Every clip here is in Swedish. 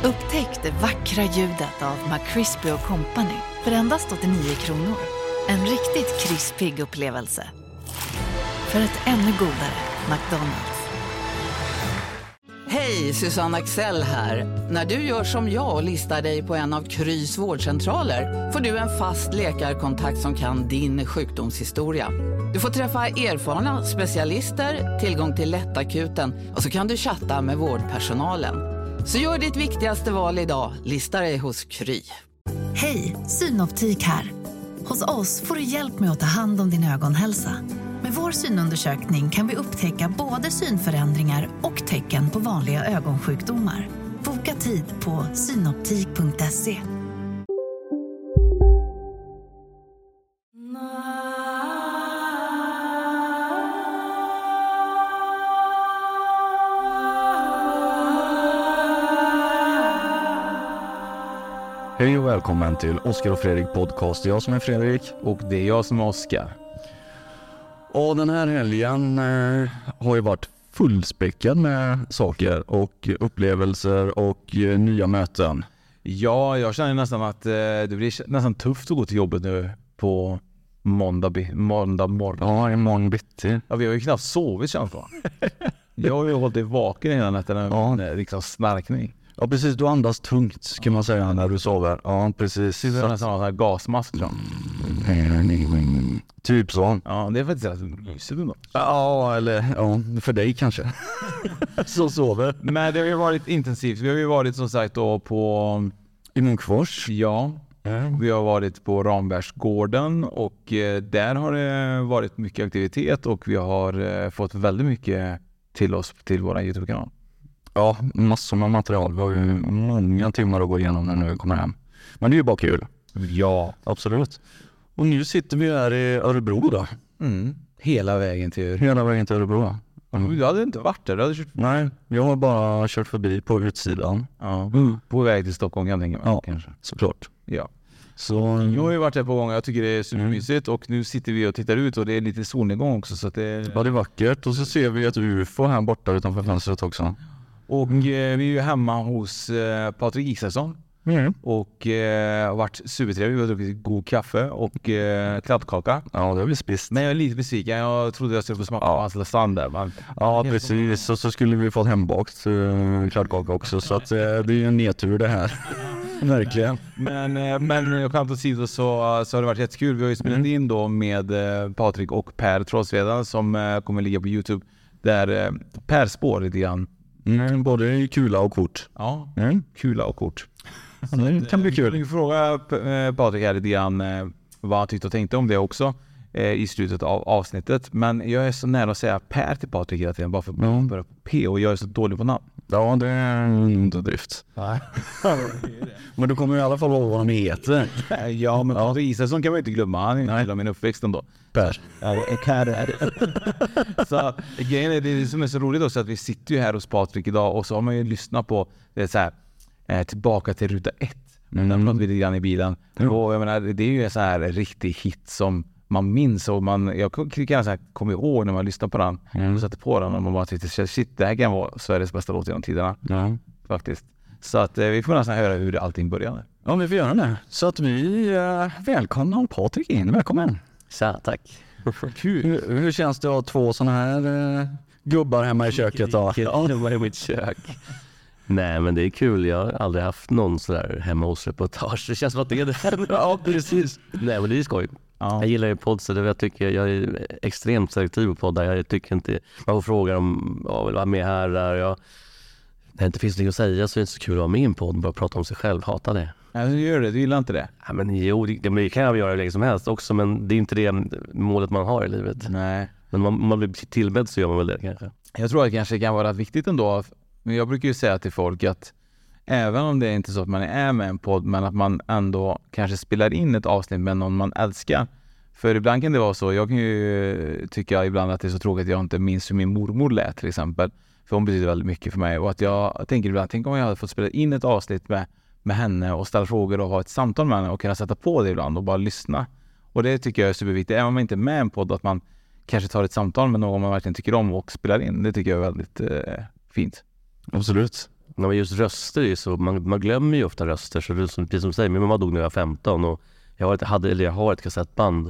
Upptäck det vackra ljudet av McCrispy & Company för endast 89 kronor. En riktigt krispig upplevelse. För ett ännu godare McDonald's. Hej, Susanne Axel här. När du gör som jag och listar dig på en av Krys vårdcentraler får du en fast läkarkontakt som kan din sjukdomshistoria. Du får träffa erfarna specialister, tillgång till lättakuten och så kan du chatta med vårdpersonalen. Så gör ditt viktigaste val idag, listar dig hos Kry. Hej, Synoptik här. Hos oss får du hjälp med att ta hand om din ögonhälsa. Med vår synundersökning kan vi upptäcka både synförändringar och tecken på vanliga ögonsjukdomar. Boka tid på synoptik.se. Hej och välkommen till Oskar och Fredrik podcast. Det är jag som är Fredrik. Och det är jag som är Oskar. Och den här helgen har ju varit fullspäckad med saker och upplevelser och nya möten. Ja, jag känner nästan att det blir nästan tufft att gå till jobbet nu på måndag morgon. Ja, imorgon bitti. Ja, vi har ju knappt sovit, känns det. Jag har ju hållit vaken innan nätterna, liksom snarkning. Ja, precis. Du andas tungt kan man säga när du sover. Ja, precis. Det är nästan en sån här gasmask. Typ så. Ja, det är faktiskt rätt mysigt ändå. Ja, eller för dig kanske. Så sover. Men det har ju varit intensivt. Vi har ju varit som sagt då på i Munkfors. Ja. Vi har varit på Rambergsgården och där har det varit mycket aktivitet och vi har fått väldigt mycket till oss till vår YouTube-kanal. Ja, massor med material. Vi har ju många timmar att gå igenom när vi kommer hem. Men det är ju bara kul. Ja, absolut. Och nu sitter vi här i Örebro då. Hela vägen till Örebro. Du hade inte varit där? Du hade kört... Nej, jag har bara kört förbi på utsidan. Ja, på väg till Stockholm kan jag tänka mig. Ja, kanske. Såklart. Ja. Så... Jag har ju varit där på gånger. Jag tycker det är supermysigt. Och nu sitter vi och tittar ut och det är lite solnedgång också. Så att det... Ja, det är vackert. Och så ser vi ett UFO här borta utanför fönstret också. Och vi är ju hemma hos Patrik Isaksson. Och har varit supertrevlig. Vi har druckit god kaffe och kladdkaka. Ja, det har vi spist. Men jag är lite besviken. Jag trodde jag skulle få smaka på hans lasagne där. Men... Ja, precis. Och så skulle vi fått hembakt kladdkaka också. Så att, det är ju en nedtur det här. Verkligen. Men jag kan inte säga så har det varit jättekul. Vi har ju spelat in då med Patrik och Per Trollsvedan som kommer ligga på YouTube. Där Per spår lite grann. Både kula och kort. Ja, kula och kort. Det kan bli kul. Jag fråga Patrik här lite grann vad han tyckte och tänkte om det också i slutet av avsnittet. Men jag är så nära att säga Per till Patrik hela tiden bara för att börja på P och jag är så dålig på namn. Ja, det är inte drift. Nej. Men du kommer i alla fall ihåg vad de heter. Ja, men Patrik Isaksson kan man inte glömma. Han är inte hela min uppväxt ändå. Per. Så grejen är det som är så roligt också att vi sitter ju här hos Patrik idag och så har man ju lyssnat på det så här tillbaka till ruta 1. Där pratade vi lite grann i bilen. Och jag menar, det är ju en så här riktig hit som man minns och jag kan komma ihåg när man lyssnar på den och sätter på den och man bara tyckte shit, det här kan vara Sveriges bästa låt genom tiderna. Faktiskt. Så att vi får nästan höra hur allting började. Ja, vi får göra det. Så att vi välkomnar Patrik in. Välkommen. Så, tack. Kul. Hur känns det att ha två sådana här gubbar hemma i köket då? Ja, det var i mitt kök. Nej, men det är kul. Jag har aldrig haft någon sådär hemma hos reportage. Det känns som att det är det. Ja, precis. Nej, men det är skoj. Ja. Jag gillar ju podd, så jag tycker jag är extremt selektiv på poddar. Jag tycker inte, man får fråga om jag vill vara med här där. När det inte finns något att säga så är det inte så kul att vara med i en podd. Bara prata om sig själv, hata det. Ja, du gör det, du gillar inte det? Ja, men jo, det kan jag göra hur länge som helst också, men det är inte det målet man har i livet. Nej. Men om man blir tillbedd så gör man väl det kanske. Jag tror att det kanske kan vara viktigt ändå. Men jag brukar ju säga till folk att även om det är inte så att man är med en podd, men att man ändå kanske spelar in ett avsnitt med någon man älskar. För ibland kan det vara så. Jag kan ju tycka ibland att det är så tråkigt att jag inte minns hur min mormor lät till exempel. För hon betyder väldigt mycket för mig. Och att jag tänker ibland, tänk om jag hade fått spela in ett avsnitt med henne och ställa frågor och ha ett samtal med henne och kunna sätta på det ibland och bara lyssna. Och det tycker jag är superviktigt. Även om man inte är med en podd, att man kanske tar ett samtal med någon man verkligen tycker om och spelar in. Det tycker jag är väldigt fint. Absolut. men just röster är ju så, man glömmer ju ofta röster, så det är precis som du säger, min mamma dog när jag var 15 och jag har ett kassettband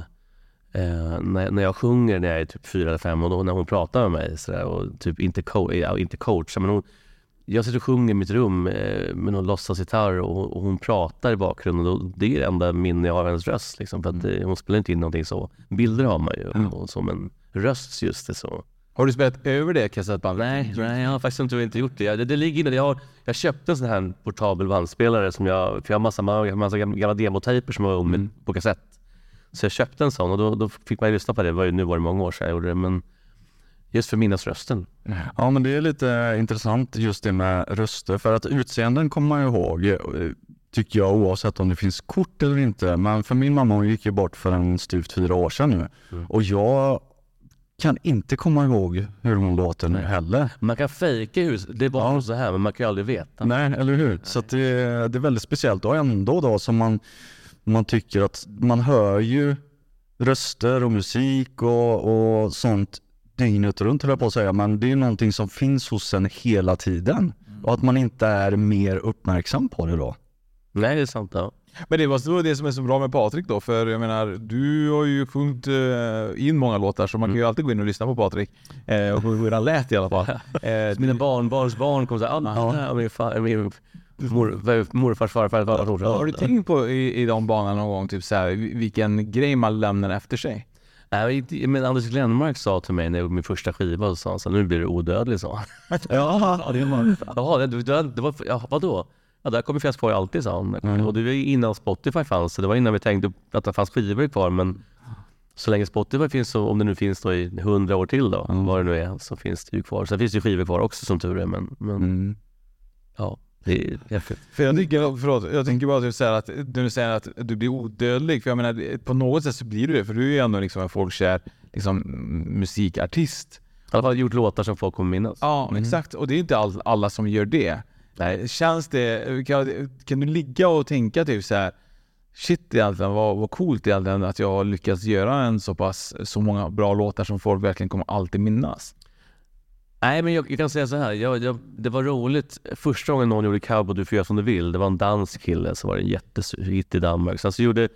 när jag sjunger när jag är typ 4 eller 5 och då när hon pratar med mig så där, och typ inte coach, men jag sitter och sjunger i mitt rum med någon låtsasgitarr och hon pratar i bakgrunden och det är det enda minne jag har av hennes röst liksom, för att hon spelar inte in någonting så. Bilder har man ju och som en röst just det så. Har du spelat över det kassettbandet? Nej, jag har faktiskt inte gjort det. Det ligger inne. Jag köpte en sån här portabel bandspelare för jag har massa gamla demotejper som var på kassett. Så jag köpte en sån och då fick man ju lyssna på det. Nu var det många år sedan jag gjorde det, men just för minnas rösten. Ja, men det är lite intressant just det med röster, för att utseenden kommer man ihåg, tycker jag, oavsett om det finns kort eller inte. Men för min mamma, hon gick ju bort för en styvt 4 år sedan nu. Och jag kan inte komma ihåg hur hon låter nu heller. Man kan fejka det är bara så här, men man kan ju aldrig veta. Nej, eller hur? Så att det är väldigt speciellt. Och ändå då som man tycker att man hör ju röster och musik och sånt dygnet runt, höll jag på att säga. Men det är någonting som finns hos en hela tiden. Och att man inte är mer uppmärksam på det då. Nej, det är sant. Ja. Men det var det som är så bra med Patrik då, för jag menar, du har ju sjungit in många låtar, så man kan ju alltid gå in och lyssna på Patrik och hur han lät i alla fall. Mina barn kommer säga min morfars farfar. Har du tänkt på i de banorna någon gång, typ så här, vilken grej man lämnar efter sig? Men Anders Glenmark sa till mig när jag gjorde min första skiva och sa så nu blir du odödlig, så. Ja, det var... Vadå? Ja, där kommer finnas kvar alltid, sa han. Och det var innan Spotify fanns, så det var innan vi tänkte att det fanns skivor kvar, men så länge Spotify finns, så om det nu finns då i 100 år till då, vad det nu är, så finns det ju kvar. Så det finns ju skivor kvar också som tur är, men ja, det är häftigt. För jag tänker bara så här att du säger att du blir odödlig, för jag menar, på något sätt så blir du det, för du är ju ändå liksom en folkkär liksom musikartist. I alla fall gjort låtar som folk kommer minnas. Ja, exakt. Och det är inte alla som gör det. Nej, känns det, kan du ligga och tänka typ så här, shit egentligen, vad coolt egentligen att jag har lyckats göra så många bra låtar som folk verkligen kommer alltid minnas? Nej, men jag kan säga så här, det var roligt första gången någon gjorde Cowboy du får göra som du vill. Det var en dansk kille, så var det en jättehit i Danmark. Sen så gjorde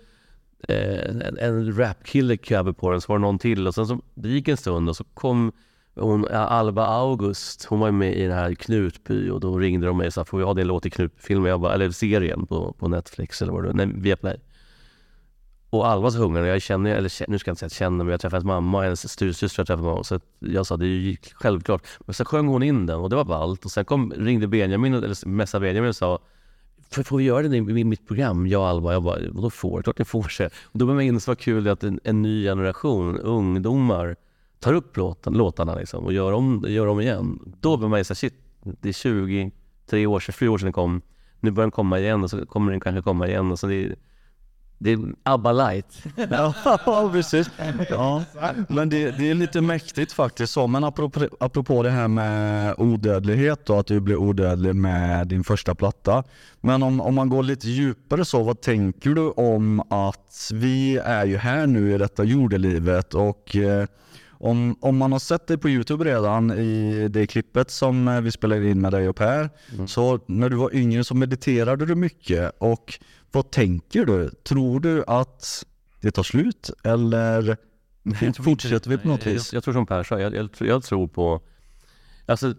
en rapkille cover på den, så var det någon till, och sen så det gick en stund och så kom Alba August, hon var med i den här Knutby, och då ringde de mig och sa, får vi ha det låt i Knutby-filmen, eller serien på Netflix eller vad det var, via Play. Och Alba så hungrig, jag känner, eller nu ska jag inte säga att jag känner, men jag träffade hennes mamma och hennes styrsyster träffade mamma, så jag sa, det är ju självklart. Men så sjöng hon in den och det var ballt, och sen ringde Benjamin, eller mässa Benjamin och sa, får vi göra det i mitt program, jag och Alba? Jag bara, vadå får? Klart ni får sig. Och då var man inne så var kul att en ny generation ungdomar tar upp låtarna liksom, och gör om igen. Då börjar man ju säga, shit, det är 23 år sedan, 4 år sedan den kom. Nu börjar den komma igen, och så kommer den kanske komma igen. Och så det är ABBA light. Ja, precis. Ja, men det är lite mäktigt faktiskt. Så, men apropå det här med odödlighet och att du blir odödlig med din första platta. Men om man går lite djupare så, vad tänker du om att vi är ju här nu i detta jordelivet, och om man har sett dig på YouTube redan i det klippet som vi spelade in med dig och Per, så när du var yngre så mediterade du mycket, och vad tänker du? Tror du att det tar slut, eller fortsätter vi på något vis? Jag tror som Per sa, jag tror på, alltså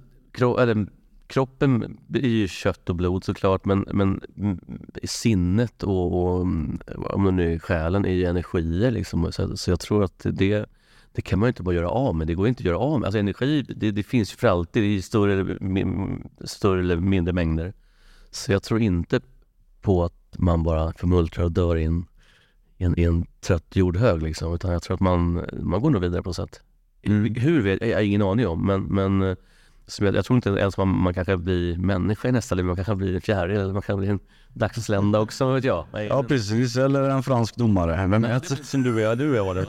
kroppen är ju kött och blod såklart, men sinnet och om det nu är själen är ju energier liksom, så jag tror att det kan man ju inte bara göra av med. Det går inte att göra av med. Alltså energi, det finns ju för alltid i större eller mindre mängder. Så jag tror inte på att man bara förmultrar och dör i en trött jordhög liksom. Utan jag tror att man går nog vidare på något sätt. Hur vet jag har ingen aning om. Men jag tror inte ens man kanske blir människa i nästa liv. Man kanske blir en fjäril, eller man kanske blir en dagslända också, vet jag. Ja, precis. Eller en fransk domare. Vem vet? Som du är det.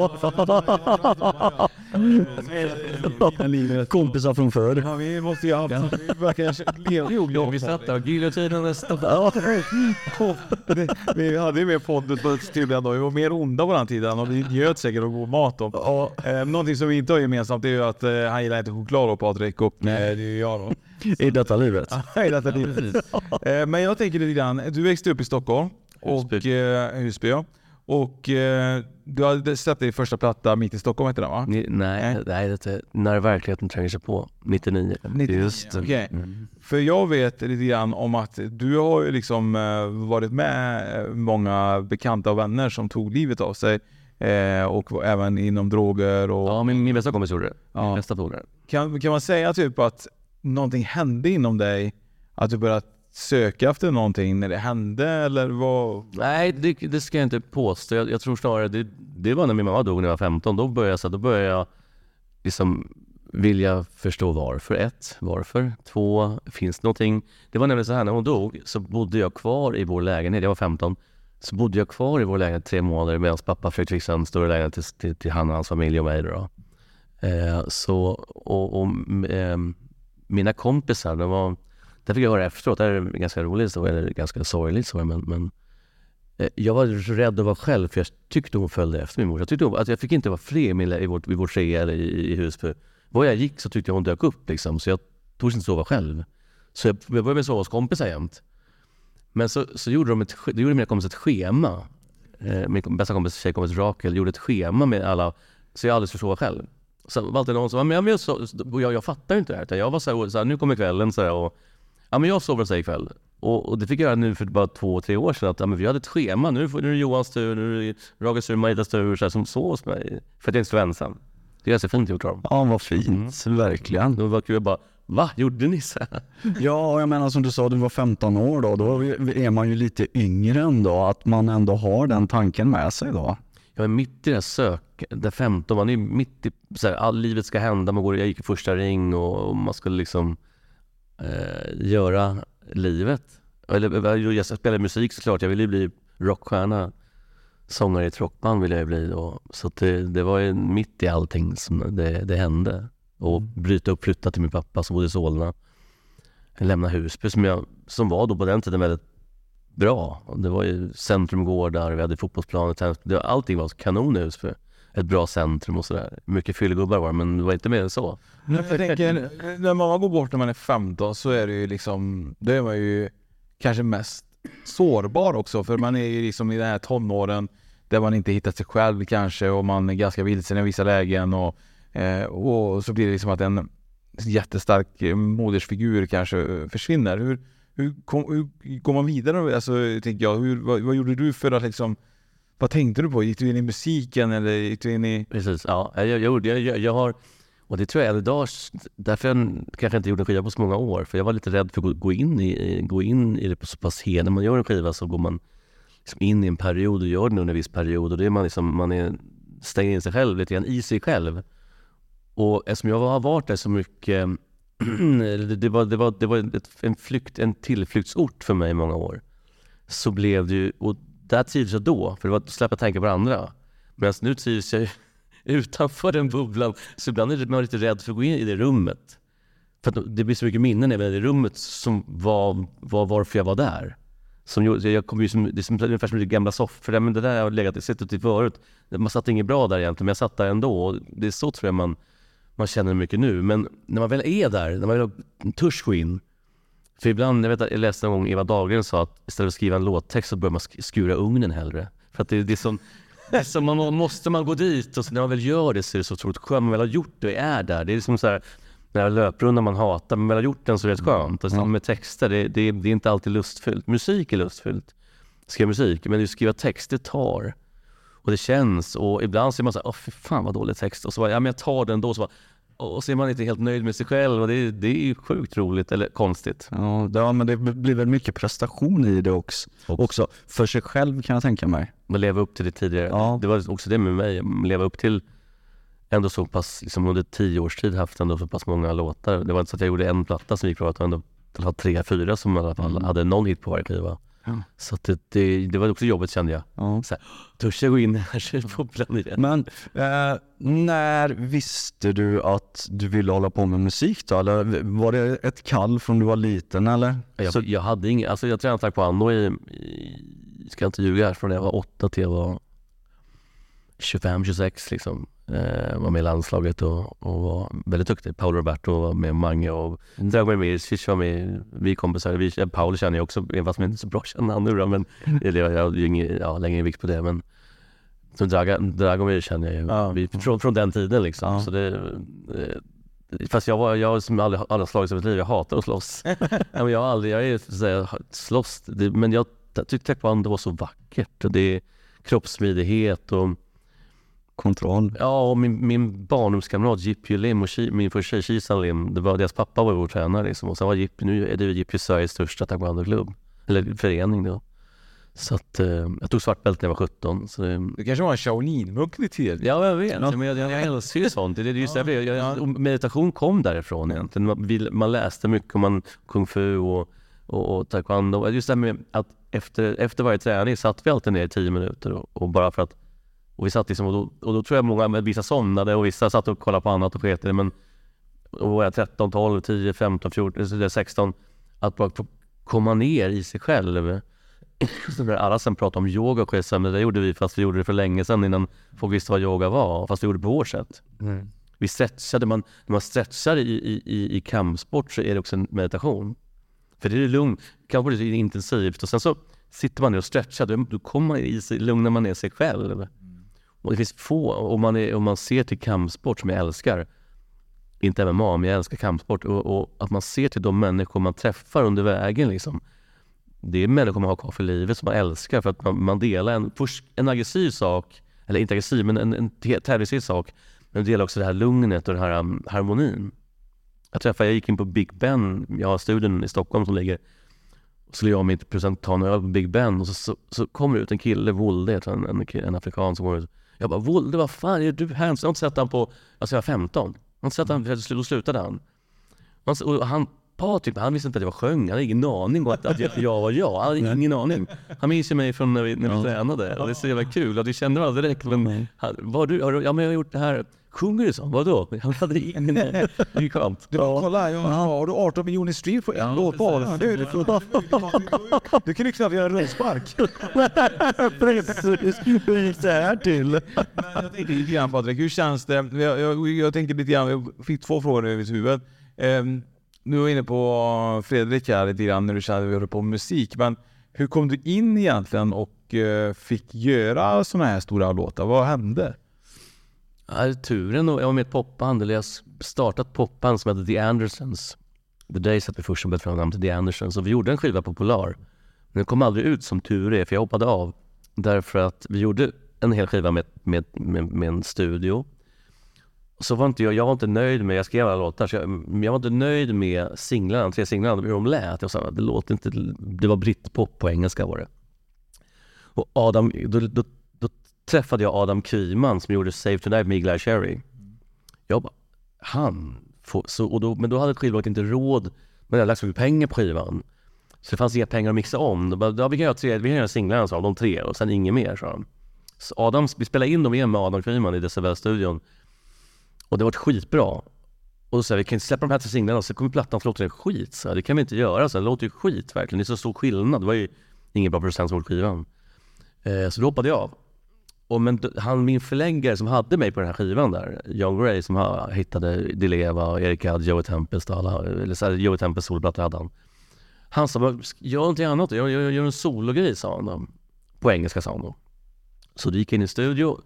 Ja. Kompisar från förr. Ja, vi måste ju ha... Vi satt där och giljotinen nästan. Vi hade ju mer poddet på tydligen då. Vi var mer onda på den tiden och vi njöt säkert av god mat då. Någonting som vi inte har gemensamt är ju att han gillar inte choklad då, Patrik, och det är ju jag då. I detta livet. I detta livet. Men jag tänker lite grann, du växte upp i Stockholm och Husby, ja. Och du hade släppt din första platta Mitt i Stockholm, heter den, va? Nej, det är När verkligheten tränger sig på, 99. Just det. Okay. För jag vet lite grann om att du har ju liksom varit med många bekanta och vänner som tog livet av sig, och även inom droger och... Ja, min bästa kompis gjorde det. Ja. Bästa polare. Kan man säga typ att någonting hände inom dig, att du började söka efter någonting när det hände, eller vad? Nej, det ska jag inte påstå. Jag tror snarare det var när min mamma dog när jag var 15. Då började jag liksom vilja förstå varför. Varför? 2, finns det någonting? Det var nämligen så här, när hon dog så bodde jag kvar i vår lägenhet. Jag var 15. Så bodde jag kvar i vår lägenhet 3 månader medan pappa försökte fixa en större lägenhet till han och hans familj och mig då. Mina kompisar, det fick jag höra efteråt. Det är ganska roligt så, eller ganska sorgligt så, men jag var rädd att vara själv, för jag tyckte hon följde efter min mor. Jag tyckte att jag fick inte vara fri i vår trea eller i hus, för var jag gick så tyckte jag hon dök upp liksom, så jag tog inte sova själv. Så jag började med sova hos kompisar jämt. Men så gjorde mina kompisar ett schema. Min bästa tjejkompis Rakel gjorde ett schema med alla, så jag aldrig skulle sova själv. Så var alltid någon som jag fattar inte det här, utan jag var så här, nu kommer kvällen så här, och men jag sover så ikväll. Och det fick jag göra nu för bara 2-3 år sedan, att vi hade ett schema. Nu är det Johans tur, nu är det Ragars tur, Maritas tur, så här, som sov hos mig. För att jag inte stod ensam. Det är ganska fint gjort av dem. Ja, vad fint. Verkligen. Då var kul bara, va? Gjorde ni så här? Ja, jag menar som du sa, du var 15 år då är man ju lite yngre ändå, att man ändå har den tanken med sig då. Jag är mitt i det här där 15, man är mitt i så här, all livet ska hända, jag gick i första ring och man skulle liksom göra livet. Jag spelade musik såklart, jag ville bli rockstjärna, sångare i ett rockband ville jag bli då. Så det var ju mitt i allting som det hände. Och bryta upp, flytta till min pappa som bodde i Solna, lämna Husby som var då på den tiden väldigt bra. Det var ju centrumgårdar, vi hade fotbollsplanet, allting var kanon i Husby. Ett bra centrum och sådär. Mycket fyllgubbar var, men det var inte mer än så. Jag tänker, när man går bort när man är 15 så är det ju liksom, då är man ju kanske mest sårbar också, för man är ju liksom i den här tonåren där man inte hittat sig själv kanske, och man är ganska vilsen i vissa lägen, och så blir det liksom att en jättestark modersfigur kanske försvinner. Hur går man vidare? Alltså, tänker jag, vad gjorde du för att liksom, vad tänkte du på? Gick du in i musiken eller gick du in i... Precis, ja. Jag har, och det tror jag idag, därför jag kanske inte gjorde en skiva på så många år, för jag var lite rädd för att gå in i det på så pass helt. När man gör en skiva så går man liksom in i en period och gör den under en viss period, och det är man stänger in sig själv lite grann i sig själv. Och eftersom jag har varit där så mycket, det var en tillflyktsort för mig i många år, så blev det ju, och där trivs jag då, för det var att släppa tänka på andra. Men nu trivs jag utanför den bubblan, så ibland är man lite rädd för att gå in i det rummet. För att det blir så mycket minnen även i det rummet som var varför jag var där. Jag kom ju det är ungefär som det gamla soffor, men det där har legat, sett ut i förut. Man satt inget bra där egentligen, men jag satt där ändå. Och det är så tror jag man känner mycket nu. Men när man väl är där, när man väl törs gå in. För ibland, jag läste en gång Eva Dahlgren sa att istället för att skriva en låttext så börjar man skura ugnen hellre. För att det är som måste man gå dit, och så när man väl gör det så är det så otroligt skönt. Man väl har gjort det och är där. Det är liksom så här, när löprundan man hatar, men väl har gjort den så är det skönt. Och med texter, det är inte alltid lustfyllt. Musik är lustfyllt. Skriva musik, men att skriva text, det tar. Och det känns, och ibland ser man så här, fy fan vad dålig text. Och så bara, men jag tar den då, och så är man inte helt nöjd med sig själv, och det är ju sjukt roligt, eller konstigt. Ja, men det blir väl mycket prestation i det också. För sig själv kan jag tänka mig. Man lever upp till det tidigare. Ja. Det var också det med mig, leva upp till ändå så pass, liksom under 10 års tid haft ändå så pass många låtar. Det var inte så att jag gjorde en platta som gick bra, utan ändå 3-4 som i alla fall hade någon hit på varje skiva. Ja. Så att det var också jobbet, kände jag. Ja. Så här, törs jag gå in här på plan i det. Men när visste du att du ville hålla på med musik då? Eller var det ett kall från du var liten eller? Jag hade ingen, alltså jag tränade tack på Anno i ska inte ljuga här, från när jag var 8 till jag var 25-26 liksom. Var med i landslaget och var väldigt duktig. Paolo Roberto var med, Mange och Dragomir Mircic var med. Vi kompisar, Paolo känner jag också, fast jag inte så bra känner han nu då, men jag har ju ingen längre vikt på det, men som Dragomir känner jag ju från den tiden liksom. Så det, fast jag som alla slagits över ett liv, jag hatar att slåss. Men jag är så här, slåss, men jag tyckte att det var så vackert, och det är kroppssmidighet och kontroll. Ja, och min barndomskamrat Jippy Lim och min första tjej Shisan Lim, deras pappa var vår tränare liksom. Och sen var Jippy, nu är det Jippy Sveriges största taekwondo-klubb, eller förening då. Så att jag tog svart bälte när jag var 17. Så det kanske var en Shaolin-munk lite till. Ja, jag vet. Ja. Men jag älskar ju sånt. Det är just meditation kom därifrån egentligen. Man läste mycket om kung fu och taekwondo. Just det med att efter varje träning satt vi alltid ner i 10 minuter och bara för att, och vi satt liksom, och då tror jag vissa somnade och vissa satt och kollade på annat och sket det, men och var jag 13, 12, 10, 15, 14, 16, att bara komma ner i sig själv. Så där alla sen pratade om yoga och skit, men det gjorde vi fast vi gjorde det för länge sedan innan folk visste vad yoga var, fast vi gjorde det på vår sätt. Vi stretchade, när man stretchar i kampsport så är det också en meditation. För det är lugnt, kanske det är intensivt, och sen så sitter man ner och stretchar, då kommer man i sig, lugnar man ner sig själv. Och det finns få, om man ser till kampsport som jag älskar, inte MMA, men jag älskar kampsport, och att man ser till de människor man träffar under vägen liksom. Det är människor man har kvar för livet som man älskar, för att man delar en aggressiv sak, eller inte aggressiv, men en tävlingsig sak, men delar också det här lugnet och den här harmonin. Jag gick in på Big Ben, jag har studion i Stockholm som ligger, och skulle jag med inte procent ta några på Big Ben, och så kommer det ut en kille, Volde, en afrikan som går ut. Jag bara, Volde, vad fan är du här? Jag har inte sett han på, alltså jag var 15. Jag har inte sett han, då slutade han. Och Patrik, han visste inte att jag var sjöng. Han hade ingen aning om att jag var jag. Han hade ingen aning. Han minns ju mig från när vi tränade. Och det är så jävla kul. Och det kände man direkt. Men vad du? Ja, men jag har gjort det här. Sjunger du så? Vadå? Han hade ingen aning. Det är skönt. Kolla, har du 18 miljoner stream på en låt bara? Du kan ju knappt göra en rundspark. Hur gick det här till? Men jag tänkte lite grann, Patrik. Hur känns det? Jag tänker lite grann. Jag fick 2 frågor i mitt huvud. Nu var inne på Fredrik här lite grann när du kände att vi håller på musik, men hur kom du in egentligen och fick göra såna här stora låtar? Vad hände? Ja, turen, och jag var med i ett popband, eller jag startat popband som heter The Andersons. The Days hette vi först som började fram namn till The Andersons, och vi gjorde en skiva på Polar. Men den kom aldrig ut som tur är, för jag hoppade av. Därför att vi gjorde en hel skiva med en studio. Så var inte jag var inte nöjd med, jag skrev alla låtar, så jag var inte nöjd med singlarna, 3 singlarna, hur de lät. Jag sa att det låter inte, det var britpop på engelska var det. Och då träffade jag Adam Kryman som gjorde Save Tonight med Eagle Eye Cherry. Jag bara, men då hade skivbolaget inte råd, men jag lagt så mycket pengar på skivan. Så det fanns inga pengar att mixa om. Vi kan göra singlarna, sa de 3, och sen inget mer, sa de. Så vi spelade in dem igen med Adam Kryman i Decibel-studion. Och det var skitbra. Och då sa vi kan inte släppa de här 3 singlarna, och så kommer plattan låta skit. Så det kan vi inte göra. Så det låter ju skit verkligen. Det är så stor skillnad. Det var ju ingen bra procent som gjorde skivan. Så då hoppade jag av. Men min förläggare som hade mig på den här skivan där, John Gray, som hittade Dileva, Erik Gadd, Joey Tempest, Joey Tempest solplattor hade han. Han sa, gör någonting annat. Jag gör en sologrej, sa han då. På engelska, sa han då. Så det gick in i studio.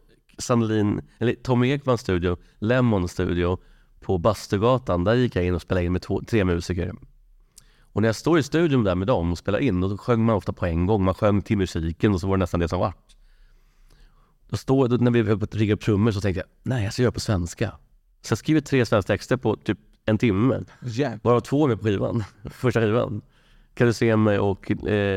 Tom Ekmans studio, Lemon studio på Bastugatan, där gick jag in och spelade in med 3 musiker. Och när jag står i studion där med dem och spelar in, då sjöng man ofta på en gång. Man sjöng till musiken, och så var det nästan det som var. När vi höll på att rigga upp trummor, så tänkte jag, nej, jag ska göra på svenska. Så jag skriver 3 svenska texter på typ 1 timme. Varav 2 med på skivan, första skivan. Kan du se mig och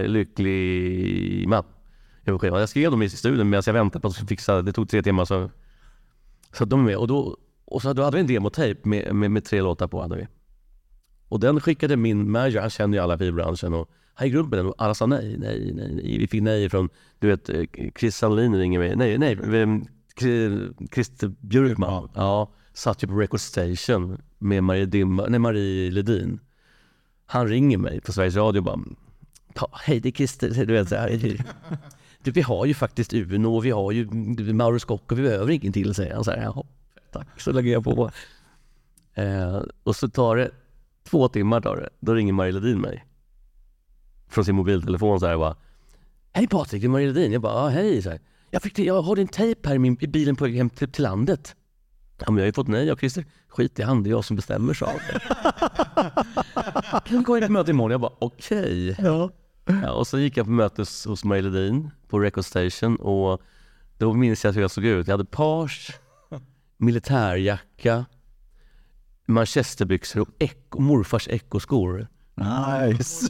Lycklig man. Jag skrev dem i studion medan jag väntade på att fixa. Det tog 3 timmar, så de är med. Och då hade vi en demotape med 3 låtar på, hade vi. Och den skickade min manager, han kände ju alla i branschen, och han gick runt med den, och alla sa nej. Vi fick nej från, du vet, Chris Sandlin ringer mig. Nej, Christer Björkman. Ja, satt ju på Record Station med Marie Ledin. Han ringer mig på Sveriges Radio och bara, hej, det är Christer, du vet så här. vi har ju faktiskt Uno och vi har ju Mauro Scocco, vi behöver ingen till, säger han så här. Ja, tack, så lägger jag på. Och så tar det 2 timmar då ringer Marie Ledin mig från sin mobiltelefon så här, bara, hej Patrik, det är Marie Ledin. Jag bara, hej, så här. Jag har din tejp här i bilen på väg hem till landet. Ja, men jag har ju fått nej av Christer. Skit i han, det är jag som bestämmer, så. Kan vi gå in på möte imorgon? Jag bara, okej. Ja, och så gick jag på mötes hos Marie Ledin på Record Station, och då minns jag hur jag såg ut. Jag hade page, militärjacka, manchesterbyxor och morfars ekoskor. Nice.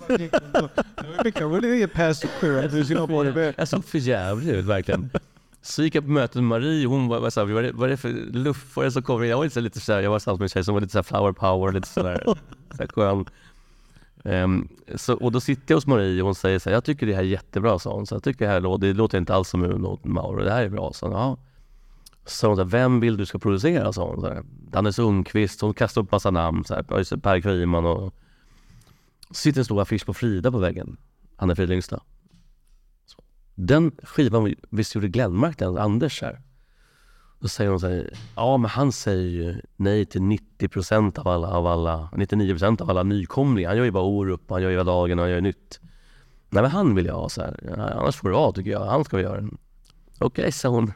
Jag såg för jävligt ut, verkligen. Så gick jag på mötet med Marie, och hon var så här, vad är det för luffare som kommer? Jag var inte lite så här, jag var tillsammans med en tjej som var lite så här flower power, lite så där skön. Och då sitter jag hos Marie och hon säger så här, jag tycker det här är jättebra, sa hon. Så jag tycker det låter inte alls som Uno Mauro, det här är bra, så ja. Så hon sa, vem vill du ska producera, sa hon så här. Danne Sundqvist, hon kastade upp massa namn så här, Per Kryman, och så sitter en stor affisch på Frida på väggen, Anna Frida Lyngstad. Den skivan visst gjorde Glenmark, den Anders här. Då säger hon så här, ja men han säger ju nej till 90% av alla 99% av alla nykomlingar. Han gör ju bara Orup, han gör ju Dagen och han gör nytt. Nej men han vill jag ha så här. Ja, annars får du ha, tycker jag. Han ska vi göra den. Okej, sa hon.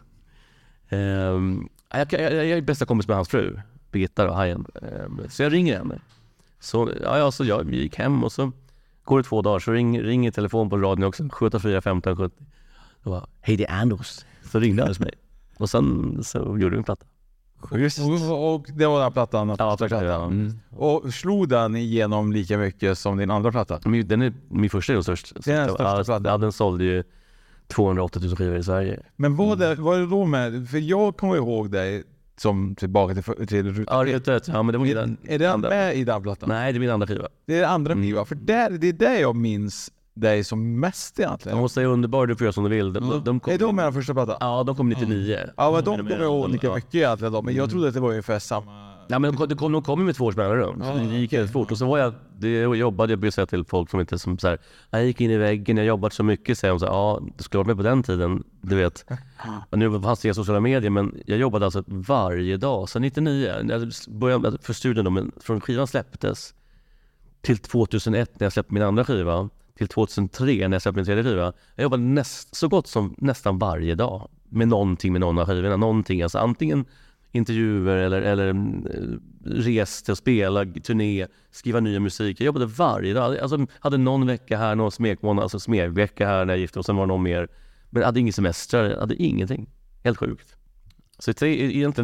Jag är bästa kompis med hans fru, Birgitta och Hajen. Så jag ringer henne. Så jag gick hem, och så går det 2 dagar, så ringer telefon på radion också, 74 15 70. Då var, hej, det är Anders. Så ringde Anders mig. Och sen så gjorde vi en platta. Just. Och det var den plattan? Ja, ja. Och slog den igenom lika mycket som din andra platta? Min första är den största. Den sålde ju 280 000 skivor i Sverige. Men vad är det då med? För jag kommer ihåg dig som tillbaka till Ruta. Ja, Ruta. Ja, men det var är det med i den plattan? Nej, det är min andra skiva. Det är andra skiva. För det är det jag minns dig som mest egentligen. De måste säga underbar, du får göra som du vill. Är de med den första plattan? Ja, de kom 99. Ja, men de kommer ihåg lika mycket egentligen då. Men jag trodde att det var ungefär samma. Ja, men de kom med 2 års mellanrum. Det gick helt fort. Och så var jag brukade säga till folk som inte som så här, jag gick in i väggen, jag jobbat så mycket, säger de så här, ja, du skulle vara med på den tiden, du vet. Och nu fanns det inga sociala medier, men jag jobbade alltså varje dag. Så 99, jag började för studien då, men från skivan släpptes till 2001 när jag släppte min andra skiva, till 2003 när jag släppte min tredje skiva. Jag jobbade så gott som nästan varje dag med någonting med någon av skivorna. Någonting, alltså antingen intervjuer eller reste och spela, turné, skriva nya musik. Jag jobbade varje dag. Alltså hade någon vecka här, någon smekmånad, alltså smekvecka här när jag gifte, och sen var det någon mer. Men jag hade ingen semester, jag hade ingenting. Helt sjukt. Så egentligen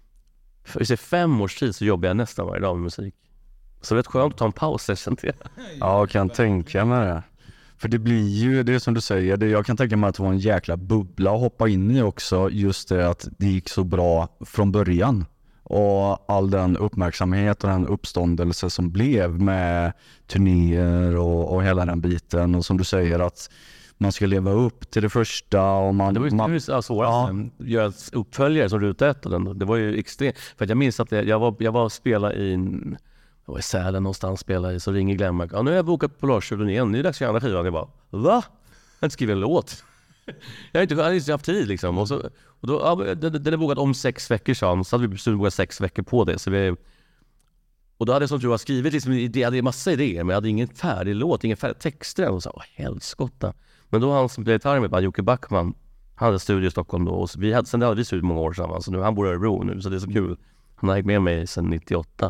för 5 års tid så jobbade jag nästan varje dag med musik. Så det är rätt skönt att ta en paus, jag kände det. Ja, jag kan tänka mig det. För det blir ju, det som du säger, jag kan tänka mig att det var en jäkla bubbla att hoppa in i också, just det att det gick så bra från början. Och all den uppmärksamhet och den uppståndelse som blev med turnéer och hela den biten. Och som du säger, att man ska leva upp till det första. Och det var ju svårast att göra uppföljare som Ruta 1. Det var ju extremt. För jag minns att jag var spela i jag var i Sälen någonstans, spelade i, så ringer Glenmark. Ja, nu har jag bokat på Larsjuden igen. Nu är det dags för andra skivan. Jag bara, va? Jag har inte skrivit en låt. Jag hade inte haft tid liksom. Och då, den är bokat om 6 veckor, sa han. Så hade vi bokat 6 veckor på det. Och då hade jag som tror jag skrivit liksom, jag hade massa idéer, men jag hade ingen färdig låt, ingen färdig texter. Och så, helskotta. Men då han som blev gitarr med, Jocke Backman, han hade studio i Stockholm då. Och sen hade vi studio många år sedan. Så nu, han bor i Örebro nu, så det är så kul. Han har gick med mig sedan 98.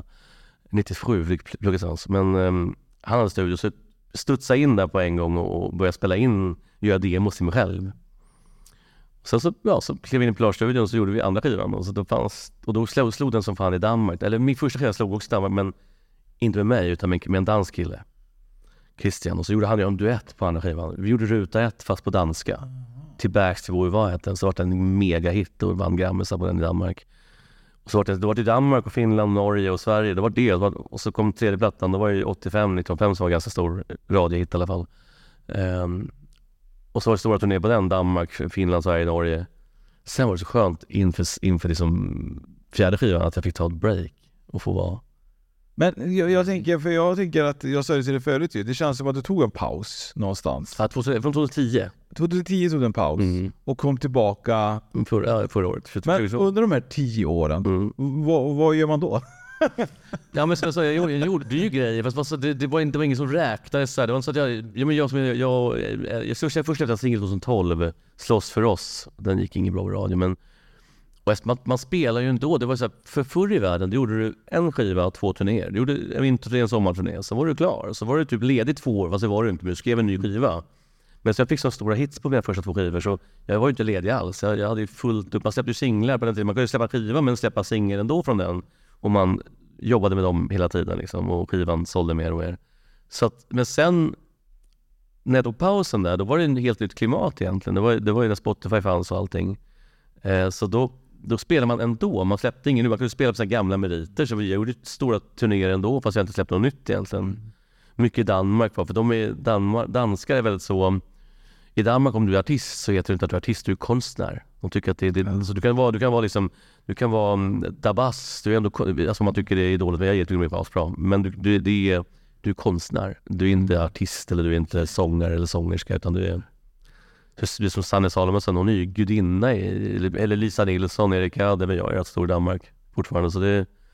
97 fick plugga sans. Men han hade studio, så studsade in där på en gång och började spela in, göra demos till mig själv. Sen så klev vi in i Polarstudion och så gjorde vi andra skivan. Och då slog den som fan i Danmark. Eller min första skiva slog också i Danmark, men inte med mig utan med en dansk kille, Christian. Och så gjorde han en duett på andra skivan. Vi gjorde Ruta 1 fast på danska. Tillbaks till vår varhet. Så var det en mega hit och vann Grammisar på den i Danmark. Och så var det i Danmark och Finland, Norge och Sverige. Det var det. Och så kom tredje plattan. Då var det 1985 som var ganska stor radiohit i alla fall. Och så var det stora turné på den. Danmark, Finland, Sverige, Norge. Sen var det så skönt inför liksom 4:e skivan att jag fick ta ett break och få vara Men jag tänker att jag sa det till dig förut ju. Det känns som att du tog en paus någonstans. Ja, från 2010. 2010 tog du en paus och kom tillbaka förra året. Men under de här 10 åren, vad gör man då? Ja, men så jag gjorde ju grejer, fast det var ingen som räknade så här. Det var så att jag först efter singel 2012 Slåss för oss. Den gick inget bra på radio, men man spelar ju inte då. Det var så här, förr i världen, du gjorde du en skiva och 2 turnéer. Du gjorde en vinterturné, en sommarturné, så var du klar. Så var du typ ledig 2 år, fast det var du inte, men du skrev en ny skiva. Men så jag fick så stora hits på mina första 2 skivor, så jag var ju inte ledig alls. Jag hade ju fullt upp, man släppte ju singlar på den tiden. Man kunde ju släppa skiva, men släppa singel ändå från den. Och man jobbade med dem hela tiden liksom, och skivan sålde mer och mer. Så att, men sen när jag tog pausen där, då var det en helt nytt klimat egentligen. Det var ju när Spotify fanns och allting. Så då spelar man ändå. Man släppte ingen nu. Man kunde spela på sina gamla meriter. Så vi gjorde stora turnéer ändå, fast jag inte släppte något nytt egentligen. Mycket i Danmark, för danskar är väldigt så. I Danmark, om du är artist, så heter det inte att du är artist, du är konstnär. De tycker att så du kan vara dabas, du är ändå, alltså man tycker det är dåligt, men jag tycker det är bra. Men du är konstnär. Du är inte artist, eller du är inte sångare eller sångerska, utan du är som Sanne Salomonsson, hon är ju gudinna, eller Lisa Nilsson, Erik Hade, men jag är rätt stor i Danmark fortfarande, så det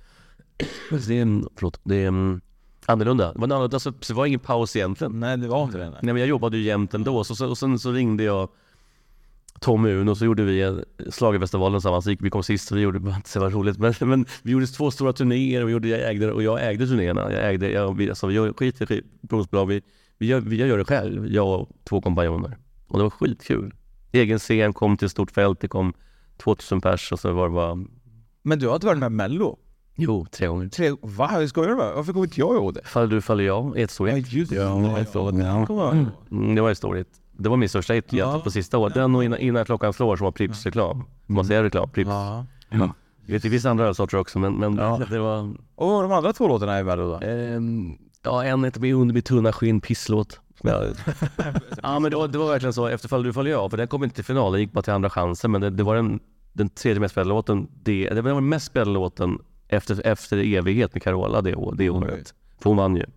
är annorlunda. Det var ingen paus egentligen. Nej, det var inte det. Nej, men jag jobbade ju jämt ändå. Och sen så ringde jag Tommy Un och så gjorde vi Schlagerfestivalen tillsammans. Vi kom sist och vi gjorde inte så roligt. Men vi gjorde 2 stora turnéer och jag ägde turnéerna. Vi gör skit i produktionsbolag. Vi gör det själv. Jag och 2 kompanjoner. Och det var skitkul. Egen scen, kom till ett stort fält. Det kom 2000 pers och så var det bara... Men du har inte varit med Mello? Jo, 3 gånger. Vad skojar du med? Varför kommer inte jag ihåg det? Faller du, faller jag. Ett stort hit. Just det. Det var ett stort hit. Det var min största hit på sista året. Den och innan klockan slår som var Pripps reklam. Man säger reklam, Pripps. Ja. Det finns andra sorter också, men det var... Och de andra 2 låtarna är värda då? En heter med under mitt tunna skinn, pisslåt. Ja, men det var verkligen så. Efter Faller du, faller jag. För den kom inte till final, den gick bara till andra chansen. Men det var den 3:e mest spelade låten. Det var den mest spelade låten efter evighet med Carola det året. För hon vann ju.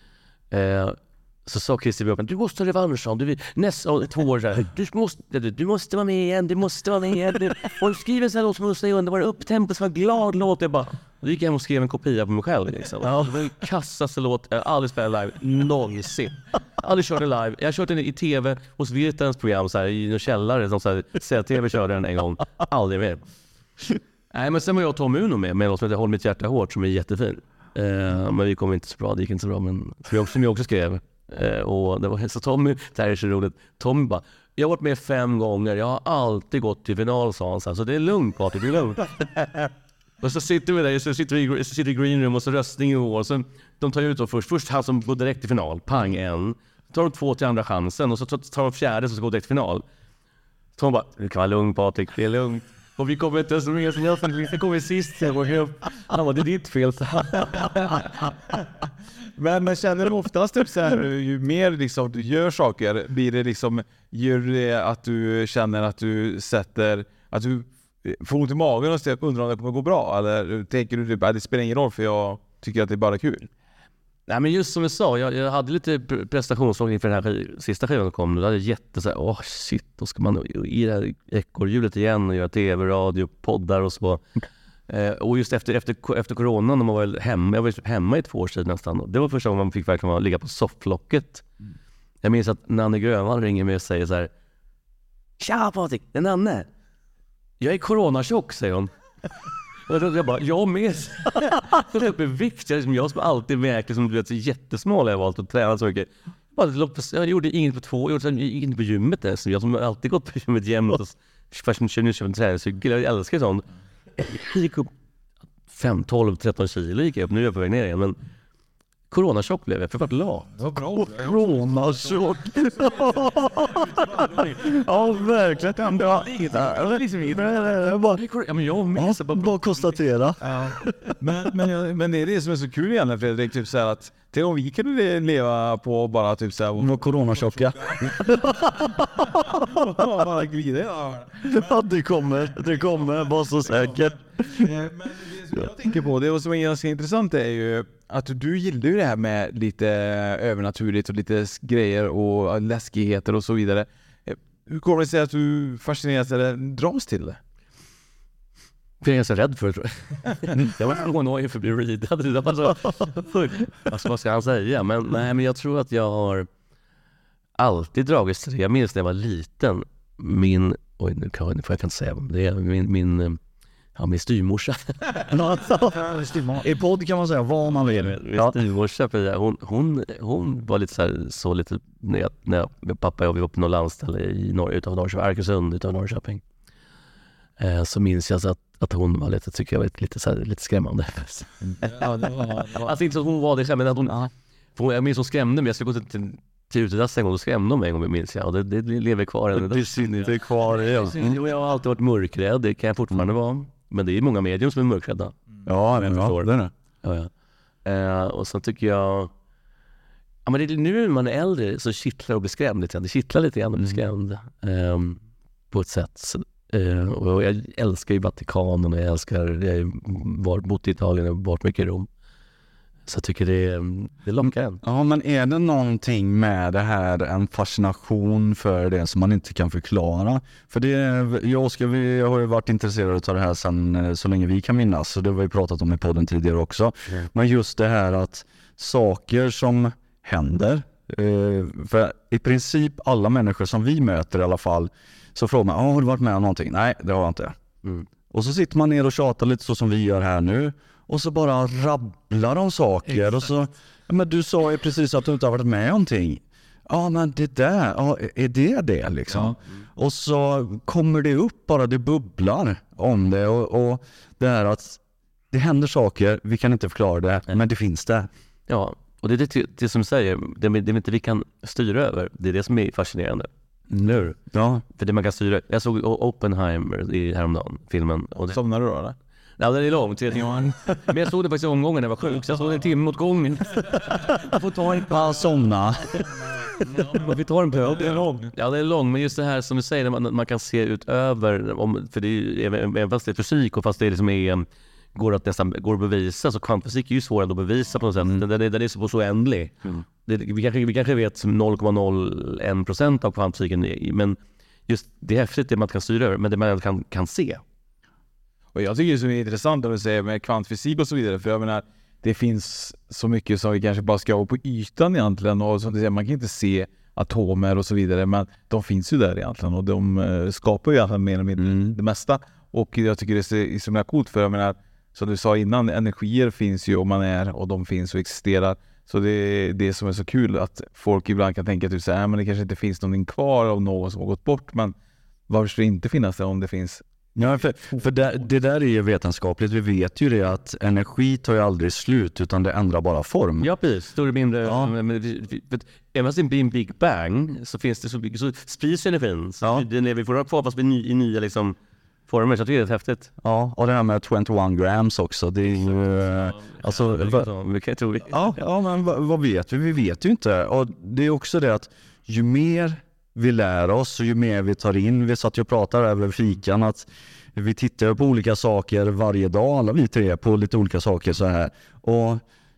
Så sa Christer Björkman, du måste ha revansch. Nästa 2 år där. Du måste vara med igen. Och skriv en sån här låt som måste göra. Det var upptempo, så var glad låt. Jag bara, då gick jag hem och skrev en kopia på mig själv liksom. Det var den kassaste låt jag aldrig spelat live någonsin. Aldrig körde live. Jag har kört den i tv hos Virtans program så här, i en källare som så här, TV körde den en gång. Aldrig mer. Nej, men sen var jag och Tom Uno med något som heter Håll mitt hjärta hårt, som är jättefin. Men vi kom inte så bra, det gick inte så bra, men som jag också skrev. Och det var så Tommy, det här är så roligt. Tommy bara, jag har varit med 5 gånger, jag har alltid gått till final, sa han, så det är lugnt, Patrik, det är lugnt. Och så sitter vi där, så sitter vi i green room och så röstning i år. Så de tar ut då först han som går direkt till final, pang en. Tar de 2 till andra chansen och så tar de 4:e som ska gå direkt till final. Tom bara, du kan vara lugn, Patrik, det är lugnt. Och vi kommer inte ens med, så jag kommer sist. Han bara, det är ditt fel. Men känner du oftast typ så här, ju mer liksom du gör saker, blir det liksom, gör det att du känner att du får ont i magen och undrar om det kommer gå bra? Eller tänker du typ att det spelar ingen roll för jag tycker att det är bara kul? Nej, men just som jag sa, jag hade lite prestationsångest inför den här sista skivan som kom. Då hade jag shit, då ska man i det här ekorrhjulet igen och göra tv, radio, poddar och så. Och just efter corona, när man var hemma, jag var typ hemma i 2 års tid nästan. Det var första gången man fick verkligen ligga på sofflocket. Jag minns att Nanne Grönvall ringer mig och säger så här: tja Patrik, det är Nanne. Jag är coronatjock, säger hon. Och jag bara, jag med. Det är vikt. Jag som alltid väger som du vet, så jättesmal har jag valt att träna så mycket. Jag gjorde inget på 2 år. Jag gjorde inget på gymmet ens. Jag som alltid gått på gymmet jämt. Fast jag känner en träningscykel. Jag älskar sånt. Jag gick upp 5, 12, 13 kilo gick jag upp. Nu är jag på väg ner igen. Men coronatjock blev jag, för vart lat. Det var bra. Coronatjock. Ja, verkligen. Bara konstatera. Men det är det som är så kul igen, Fredrik, typ så här att till om vi kunde leva på bara typ så här och coronatjocka. Bara glida. Ja, det kommer, var så säkert. Men det som jag tänker på, det som är ganska intressant är ju att du gillar ju det här med lite övernaturligt och lite grejer och läskigheter och så vidare. Hur kommer det sig att du fascineras eller dras till det? Jag är ganska rädd för det, tror jag. Jag var paranoid för att bli readad. Vad ska han säga? Men jag tror att jag har alltid dragits till det. Jag minns när jag var liten. Nu får jag inte säga det är min styvmorsa. I podd kan man säga vad man vill. Min styvmorsa, hon var lite så lite när pappa och vi var på någon landställe utanför Norrköping, Arkösund utanför Norrköping. Så minns jag att hon var lite, tycker jag var lite skrämmande. Alltså inte så att hon var det, men att jag minns hon skrämde mig. Jag skulle gå till utedass en gång och skrämde mig en gång, minns jag. Och det lever kvar än. Det sitter kvar i oss. Jag har alltid varit mörkrädd, det kan jag fortfarande vara. Men det är många medium som är mörkrädda. Ja, men jag det är det. Och så tycker jag... Ja, men nu när man är äldre så kittlar och blir skrämd lite grann. Det kittlar lite grann och blir skrämd. På ett sätt. Och jag älskar ju Vatikanen och jag har bott i Italien och varit mycket i Rom. Så jag tycker det lockar en. Ja, men är det någonting med det här, en fascination för det som man inte kan förklara? För jag och Oskar, vi har ju varit intresserade av det här sedan så länge vi kan minnas. Så det har vi pratat om i podden tidigare också. Men just det här att saker som händer, för i princip alla människor som vi möter i alla fall, så frågar man, har du varit med om någonting? Nej, det har jag inte. Och så sitter man ner och tjatar lite så som vi gör här nu. Och så bara rabblar om saker. Exakt. Och så, men du sa ju precis att du inte har varit med om någonting. Ja, men det där, är det liksom? Ja. Och så kommer det upp bara, det bubblar om det. Och det är att det händer saker, vi kan inte förklara det, men det finns det. Ja, och det som säger, det inte vi kan styra över, det är det som är fascinerande. Nu. Ja. För det man kan styra. Jag såg Oppenheimer häromdagen, filmen. Somnar du då, eller? Ja, den är lång. Men jag såg det faktiskt omgången när jag var sjuk. Så jag såg en timme åt gången. Jag får ta en paus. Somna. Vi tar en paus. Det är lång. Ja, det är lång. Men just det här som du säger, man kan se utöver. För det är även fast det är fysik och fast det liksom går att bevisa. Så kvantfysik är ju svårare att bevisa på något sätt. Den är så oändlig. Vi kanske vet 0,01% av kvantfysiken. Men just det är häftigt det man kan styra över. Men det man kan se. Och jag tycker det är så intressant att säga med kvantfysik och så vidare, för jag menar, det finns så mycket som vi kanske bara ska vara på ytan egentligen, och som du säger, man kan inte se atomer och så vidare, men de finns ju där egentligen och de skapar ju egentligen mer eller mindre det mesta. Och jag tycker det är så coolt, för jag menar, som du sa innan, energier finns ju och man är, och de finns och existerar. Så det är det som är så kul, att folk ibland kan tänka att men det kanske inte finns någonting kvar av någon som har gått bort, men varför ska det inte finnas det om det finns? Ja, för det där är ju vetenskapligt. Vi vet ju det att energi tar ju aldrig slut, utan det ändrar bara form. Ja, precis. Större, mindre. Ja. Även fast det blir en Big Bang så finns det så mycket, så sprids energin. Ja. Vi får kvar fast i nya liksom former, så jag tycker det är häftigt. Ja, och det här med 21 grams också, det är ju... Vilka tror vi? Ja, men vad vet vi? Vi vet ju inte. Och det är också det att ju mer vi lär oss och ju mer vi tar in, vi satt ju och pratade över fikan att vi tittar på olika saker varje dag, alla vi tre, på lite olika saker så här. Och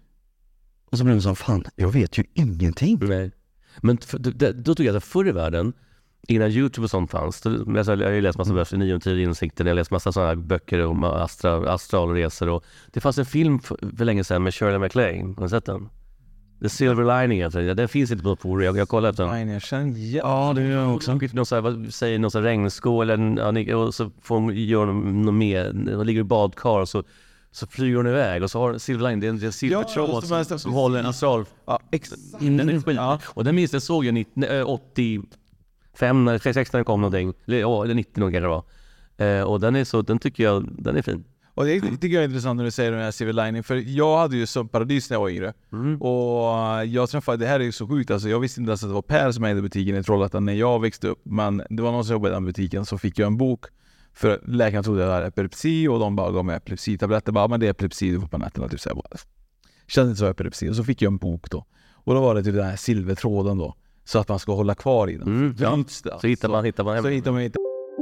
så blir det som, fan, jag vet ju ingenting. Nej. Men då tycker jag att förr i världen, innan YouTube och sånt fanns, jag har läst massa böcker, 9 och 10 insikter, jag har läst massa sådana här böcker om astralresor, och det fanns en film för länge sedan med Shirley MacLaine, har du sett den? The Silver Lining, den finns inte på det. Jag kollar efter den. Ja, det gör jag också. Vad säger någon sån regnskå eller och så får hon göra något mer. Hon ligger i badkar och så flyger hon iväg, och så har Silver Lining, det är en silvertråd som håller en astral. Ja, exakt. Och den minst jag såg jag 85 eller 66 när den kom någonting. Eller 90 nog kanske det var. Och den tycker jag, den är fin. Och det tycker jag är intressant när du säger den här Silver Lining, för jag hade ju sömnparadis när jag var yngre. Och jag träffade, det här är ju så sjukt, alltså jag visste inte ens att det var Per som ägde butiken i Trollhättan när jag växte upp, men det var någon som jobbade i den butiken, så fick jag en bok, för läkaren trodde jag hade epilepsi, och de bara gav mig epilepsitabletter, bara, men det är epilepsi, du får på nätterna, typ såhär. Kände inte så epilepsi, och så fick jag en bok då, och då var det typ den här silvertråden då, så att man ska hålla kvar i den. Så hittar man.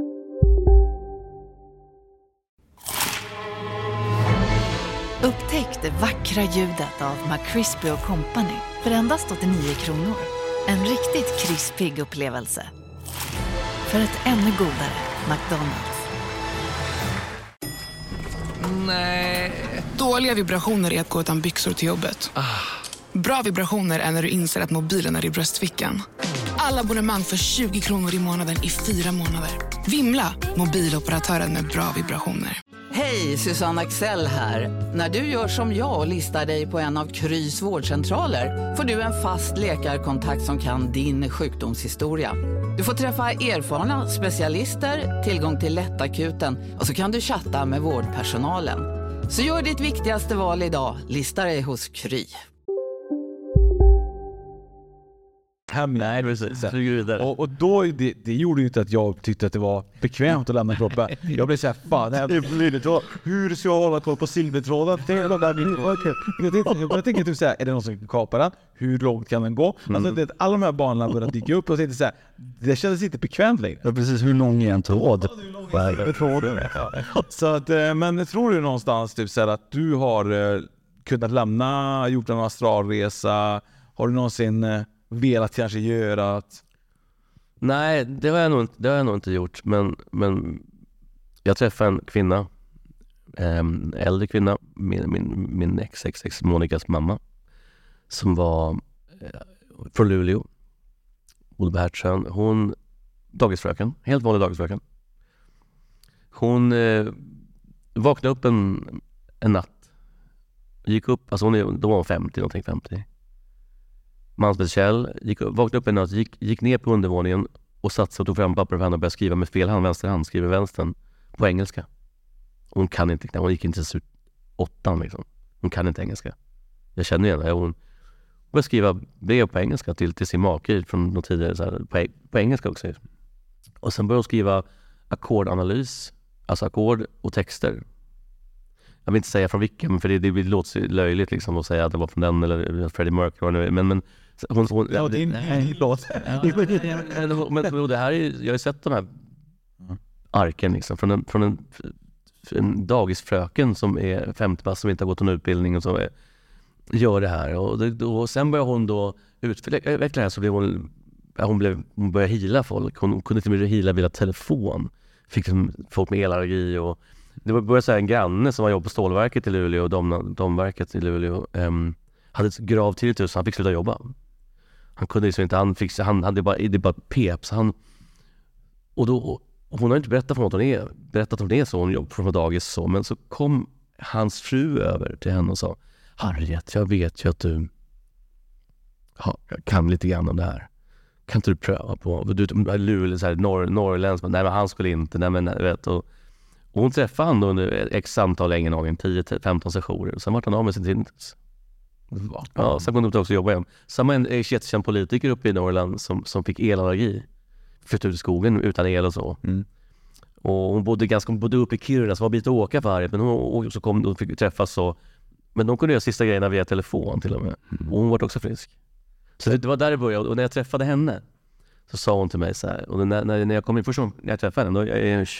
Upptäck det vackra ljudet av McCrispy & Company för endast 89 kronor. En riktigt krispig upplevelse. För ett ännu godare McDonald's. Nej. Dåliga vibrationer är att gå utan byxor till jobbet. Bra vibrationer är när du inser att mobilen är i bröstfickan. Alla abonnemang för 20 kronor i månaden i 4 månader. Vimla, mobiloperatören med bra vibrationer. Hej, Susanne Axel här. När du gör som jag och listar dig på en av Krys vårdcentraler får du en fast läkarkontakt som kan din sjukdomshistoria. Du får träffa erfarna specialister, tillgång till lättakuten och så kan du chatta med vårdpersonalen. Så gör ditt viktigaste val idag, listar dig hos Kry. Nej, precis. Och då, det gjorde ju inte att jag tyckte att det var bekvämt att lämna kroppen. Jag blev såhär, fan, det här blir det då. Hur ska jag hålla koll på silvertråden? Jag tänker typ såhär, är det någon som kan kapa den? Hur långt kan den gå? Alltså, alla de här banorna började dyka upp och tänkte såhär, det kändes inte bekvämt längre. Ja, precis, hur lång är en tråd? Så att, men tror du någonstans typ såhär att du har kunnat gjort en astralresa? Har du någonsin velat kanske göra att... Nej, det har jag nog inte gjort. Men jag träffade en kvinna, äldre kvinna, min ex Monikas mamma, som var från Luleå, bodde på Hertsön. Hon, dagisfröken, helt vanlig dagisfröken. Hon vaknade upp en natt. Gick upp, alltså då var hon 50. Mansbet Kjell vaknade upp en natt, gick ner på undervåningen och satt sig och tog fram papper och började skriva med fel hand, vänster hand, skriver vänstern på engelska. Hon kan inte, hon gick inte ut 8 liksom. Hon kan inte engelska. Jag känner igen henne. Hon började skriva brev på engelska till sin make från något tidigare så här, på engelska också. Och sen började hon skriva ackordanalys, alltså ackord och texter. Jag vill inte säga från vilken, för det låter löjligt liksom att säga att det var från den eller Freddie Mercury, men hon ja, det är en låt. Men det här är, jag har ju sett de här arken liksom från en dagisfröken som är 50 pass, som inte har gått någon utbildning och så gör det här, och sen börjar hon då utveckla det här, så blev hon började heala folk. Hon kunde till och med heala via telefon, fick folk med elallergi, och det började säga en granne som var jobb på stålverket i Luleå, domverket i Luleå, hade ett grav tinnitus, så han fick sluta jobba. Han kunde liksom inte, han hade bara pep, så han, och då, hon har inte berättat för att hon är så, hon jobbar från dagis så, men så kom hans fru över till henne och sa: Harriet, jag vet ju att du kan lite grann om det här. Kan inte du pröva på, du Luleå så här norrländsk, nej men han skulle inte, nej men vet, och hon träffade han då under x samtal länge, 10-15 sessioner. Sen var han av med sin tinnitus. Ja, sen kunde de också jobba igen. Samma en jättekänd politiker uppe i Norrland som fick elallergi. Flyttade ut i skogen utan el och så. Och hon bodde uppe i Kiruna, så var bit att åka för Harriet. Men hon så kom och fick träffas så. Men de kunde göra sista grejerna via telefon till och med. Och hon var också frisk. Så det var där det började. Och när jag träffade henne så sa hon till mig så här, och när jag kom in första gången, när jag träffade henne, då är jag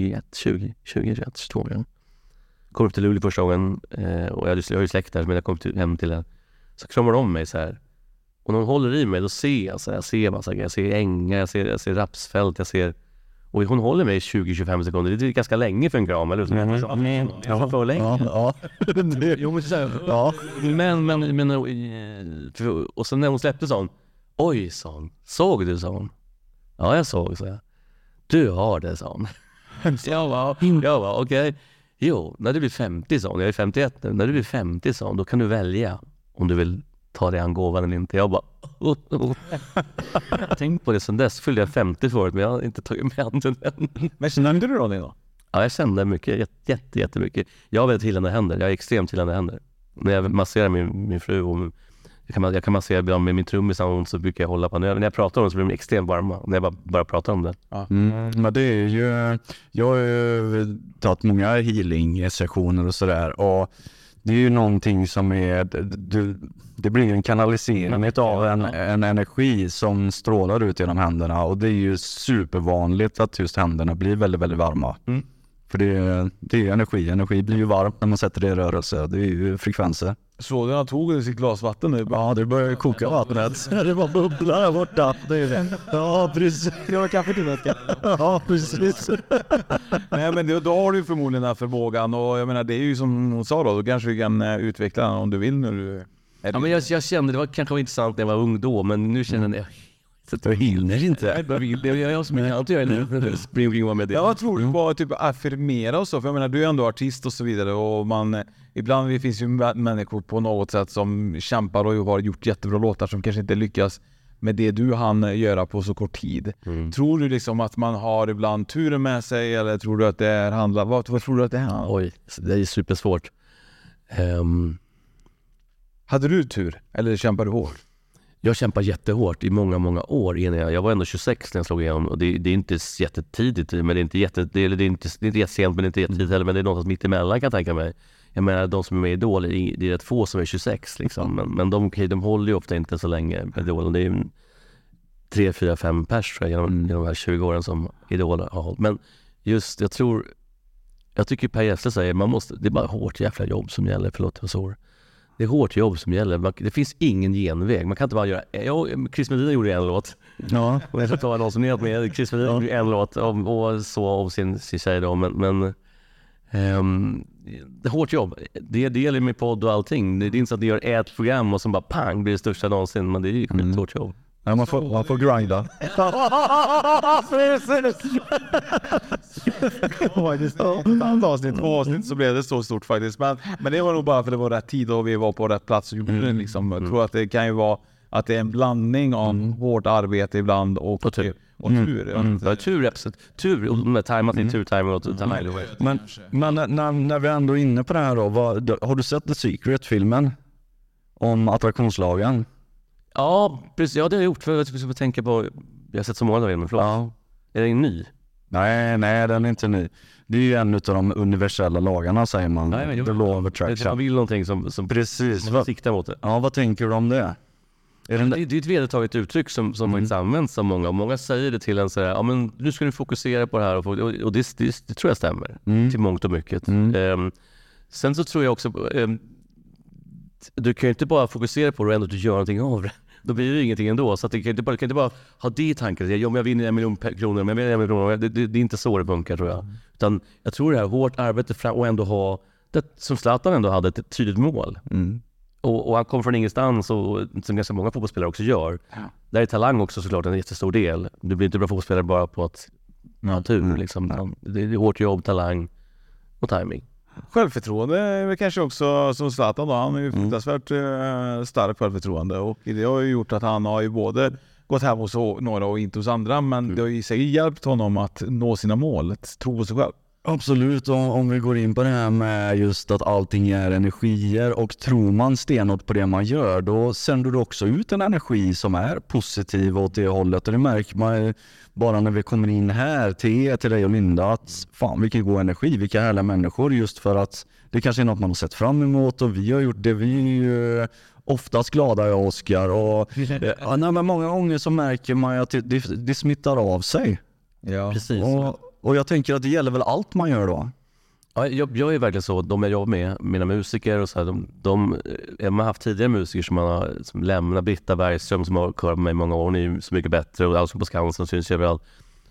22 år. Kom upp till Luleå första gången, och jag har ju släkt där, men jag kom hem till henne, så kramar de om mig så här. Och när hon håller i mig, då ser jag så här, jag ser ängar, jag ser rapsfält, och hon håller mig i 20-25 sekunder. Det är ganska länge för en kram, eller hur? Ja, för länge. Ja. Jo, men så här, ja. Men och sen när hon släppte sån, oj, sa hon. Såg du, sa hon. Ja, jag såg, så jag. Du har det, sa hon. Jag var okej. Jo, när du blir 50, sa hon. Jag är 51 nu. När du blir 50, sa hon, då kan du välja om du vill ta dig an gåvan eller inte. Jag bara... Jag tänkte på det sen dess. Fyllde jag 50 förut, men jag har inte tagit med handen än. Men kände du då det då? Ja, jag kände mycket. Jättemycket. Jag har väldigt hillande händer. Jag har extremt hillande händer. När jag masserar min fru och... Jag kan massera ibland med min trummis, så brukar jag hålla på. När jag pratar om det så blir de extremt varma. När jag bara pratar om det. Ja. Men det är ju... Jag har ju tagit många healing-sessioner och sådär. Och det är ju någonting som är... Det blir en kanalisering av en energi som strålar ut genom händerna. Och det är ju supervanligt att just händerna blir väldigt, väldigt varma. För det är energi. Energi blir ju varmt när man sätter det i rörelse. Det är ju frekvenser. Så den tog sitt glas vatten nu? Ja, det börjar koka vattnet. Det var bubblar här borta. Ja, precis. Jag har kaffe till det. Ja, precis. Nej, men då har du förmodligen den här förmågan. Och jag menar, det är ju som hon sa då kanske du kan utveckla den om du vill när du... Ja, men jag kände, det var kanske intressant när jag var ung då, men nu känner jag... Du hinner inte. Jag som jag alltid gör nu. Spring med det. Jag tror du bara typ affirmera och så. För jag menar, du är ändå artist och så vidare. Och ibland finns ju människor på något sätt som kämpar och har gjort jättebra låtar som kanske inte lyckas med det du hann göra på så kort tid. Tror du liksom att man har ibland turen med sig, eller tror du att det handlar... Vad tror du att det är? Oj, det är supersvårt. Hade du tur? Eller kämpade du hårt? Jag kämpade jättehårt i många år innan jag var ändå 26 när jag slog igenom, och det är inte jättetidigt, men det är inte jättesent, men det är inte jättetidigt heller, men det är något mitt emellan kan jag tänka mig. Jag menar, de som är med i Idol, det är rätt få som är 26 liksom, men de håller ju ofta inte så länge med Idol. Det är ju 3, 4, 5 pers tror jag, genom de här 20 åren som Idol har hållit. Men just, jag tycker Per Gessle säger, det är bara hårt jävla jobb som gäller, förlåt jag så. Det är hårt jobb som gäller. Det finns ingen genväg. Man kan inte bara göra... Chris Medina gjorde en låt. Ja. Jag ska ta någon som är med. Chris Medina gjorde en låt och så om sin tjej då. Men det är hårt jobb. Det gäller med podd och allting. Det är inte så att ni gör ett program och som bara pang blir det största någonsin. Men det är ju ett hårt jobb. Ja, man får grinda. Två avsnitt så blev det så stort faktiskt. Men det var nog bara för det var rätt tid och vi var på rätt plats och gjorde det liksom. Jag tror att det kan ju vara att det är en blandning av hårt arbete ibland och tur. Tur med tajmat din turtimer och Men när vi ändå är inne på det här då, har du sett The Secret-filmen om attraktionslagen? Ja, precis. Ja, det har jag gjort. För jag skulle tänka på... Jag har sett så många filmer, förlåt. Ja. Är den ny? Nej, den är inte ny. Det är ju en av de universella lagarna, säger man. Nej, The law of attraction. Man vill någonting som precis. Man siktar mot det. Ja, vad tänker du om det? Det är ett vedertaget uttryck som faktiskt används av många. Och många säger det till en så här, ja men nu ska du fokusera på det här. Och det tror jag stämmer. Till mångt och mycket. Sen så tror jag också... du kan ju inte bara fokusera på det och ändå att du gör någonting av det. Då blir det ingenting ändå. Så att du kan inte bara ha det i tanken. Jag vinner 1 miljon kronor, men jag vinner 1 miljon kronor. Det är inte så det funkar, tror jag. Utan jag tror det här hårt arbete fram och ändå ha det som Zlatan ändå hade, ett tydligt mål. Och han kom från ingenstans, och som ganska många fotbollsspelare också gör. Där är talang också såklart en jättestor del. Du blir inte bra fotbollsspelare bara på att tur liksom. Det är hårt jobb, talang och timing. Självförtroende är väl kanske också som Zlatan då. Han är ju fruktansvärt stark självförtroende, och det har ju gjort att han har ju både gått hem hos några och inte hos andra, men det har ju säkert hjälpt honom att nå sina mål, att tro på sig själv. Absolut, om vi går in på det här med just att allting är energier, och tror man stenhårt på det man gör, då sänder du också ut en energi som är positiv åt det hållet. Och det märker man bara när vi kommer in här till dig och Linda, att fan vilken god energi, vilka härliga människor, just för att det kanske är något man har sett fram emot, och vi har gjort det, vi är ju oftast glada, jag och Oskar, och men många gånger så märker man att det smittar av sig. Ja, precis. Och jag tänker att det gäller väl allt man gör då? Ja, jag är verkligen så. De jag jobbar med, mina musiker och så här, man har haft tidigare musiker som lämnar, Britta Bergström som har körat med mig i många år, hon är ju Så mycket bättre, och allt som på Skansen syns överallt.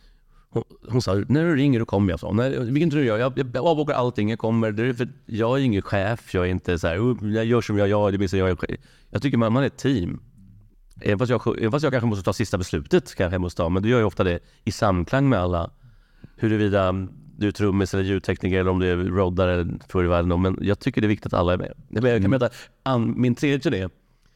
Hon sa, när du ringer då kommer jag. Vilken tror jag avbokar allting, jag kommer. För jag är ingen chef, jag är inte så här, jag gör som jag gör, det blir så jag tycker man är ett team. Även fast jag kanske måste ta sista beslutet, kanske jag måste ta, men du gör ju ofta det i samklang med alla. Huruvida du är trummis eller ljudtekniker eller om du är roddare för i världen. Men jag tycker det är viktigt att alla är med. Jag kan berätta, min tredje turné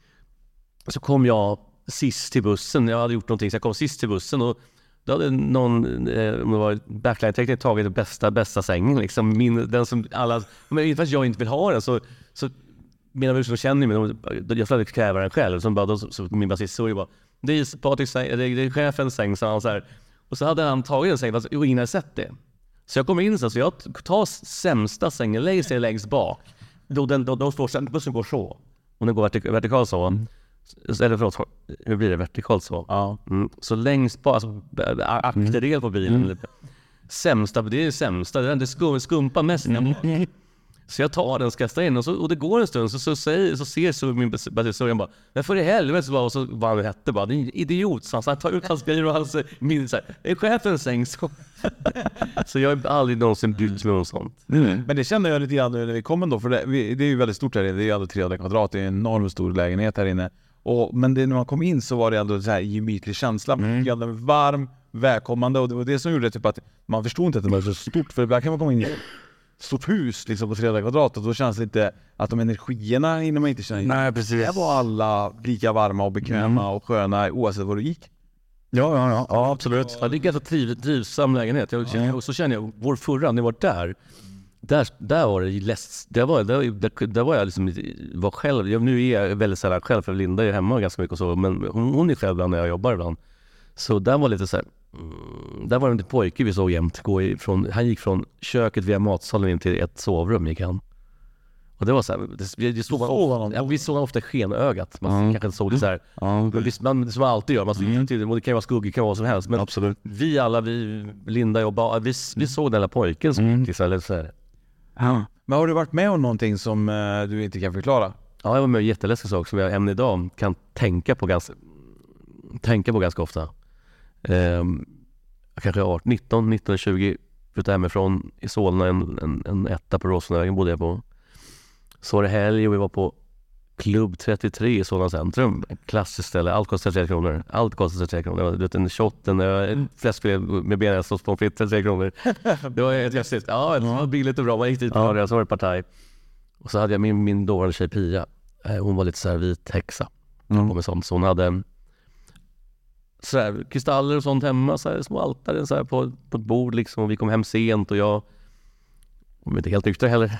så kom jag sist till bussen. Jag hade gjort någonting så jag kom sist till bussen, och då hade någon backline-tekniker tagit den bästa sängen liksom. Den som alla, men fast jag inte vill ha den så mina musiker känner mig, jag får kräva den själv. Så min basist så bara, det är Patriks säng, det är chefens säng, så han så här. Och så hade han tagit en säng fast ingen hade sett det. Så jag kom in så jag tar sämsta sängen, lägger sig längst bak. Då bussen går så. Och den går vertikalt så. Eller förlåt, hur blir det? Vertikalt så? Ja. Så längst bak, alltså akterdel på bilen. sämsta, det är det sämsta, det är det skumpa mest. Så jag tar den, kastar in och det går en stund så ser min bästisörjan bara, men för i helvete och så vad han hette bara, det är en idiot, så han tar ut hans grejer och han minns såhär, är chefen säng så jag har aldrig någonsin brytt mig om sånt. Men det känner jag lite grann nu när vi kommer då, för det är ju väldigt stort här inne, det är ju ändå 300 kvadrat, det är en enormt stor lägenhet här inne. Men när man kom in så var det ändå så här gemytlig känsla, varm, välkommande, och det var det som gjorde det, typ att man förstod inte att det var så stort, för ibland kan man komma in i stort hus liksom på 300 kvadrat och då känns det inte att de energierna innan man inte känner. Nej, precis. Det var alla lika varma och bekväma och sköna oavsett var du gick. Ja, absolut. Ja, det är ganska trivsam lägenhet. Och så känner jag, vår förra, när jag var där var det läst. Där var jag liksom var själv. Nu är jag väldigt sällan själv, för Linda är hemma ganska mycket och så, men hon är själv när jag jobbar ibland. Så där var lite så här, där var det en pojke vi såg jämt han gick från köket via matsalen in till ett sovrum gick han. Och det var så här, vi såg ofta skenögat. Man kanske såg det så här. Man, som man alltid gör, man såg till, det kan vara skugg, det kan vara vad som helst, men absolut. Vi Linda och vi såg den där pojken som eller så här. Men har du varit med om någonting som du inte kan förklara? Ja, jag var med om jätteläskiga saker som jag än idag kan tänka på ganska ofta. Jag kanske var 19-20, flyttade hemifrån i Solna, en etta på Rosenvägen bodde jag på. Så var det helg och vi var på Klubb 33 i Solna centrum. Ett klassiskt ställe, allt kostar 33 kronor. Allt kostar 33 kronor. Det var en shot, en fläskfilé med benäsås på fritt 33 kronor. Det var ett jävligt, det var billigt och bra. Man gick dit och så var det partaj. Och så hade jag min dåvarande tjej Pia. Hon var lite så här vit häxa. Med sånt. Så hon hade så här, kristaller och sånt hemma, så här, små altare så här, på ett bord liksom, och vi kom hem sent och jag var inte helt nykter heller.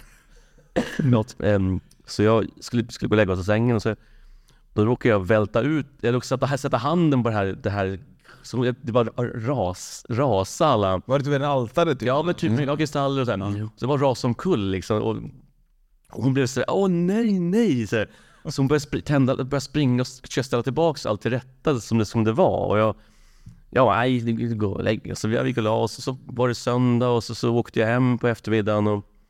Så jag skulle gå och lägga oss i sängen och så då råkade jag välta ut, jag råkade sätta handen på det här så det var rasa alla. Var det typ en altare? Typ? Ja, men typ kristaller och så här. Så det var ras som kull liksom, och hon blev så här, nej så här. Så hon började springa och ställa tillbaka allt till rätta som det var. Och jag gå och lägga. Så vi gick och la oss, och så var det söndag och så åkte jag hem på eftermiddagen.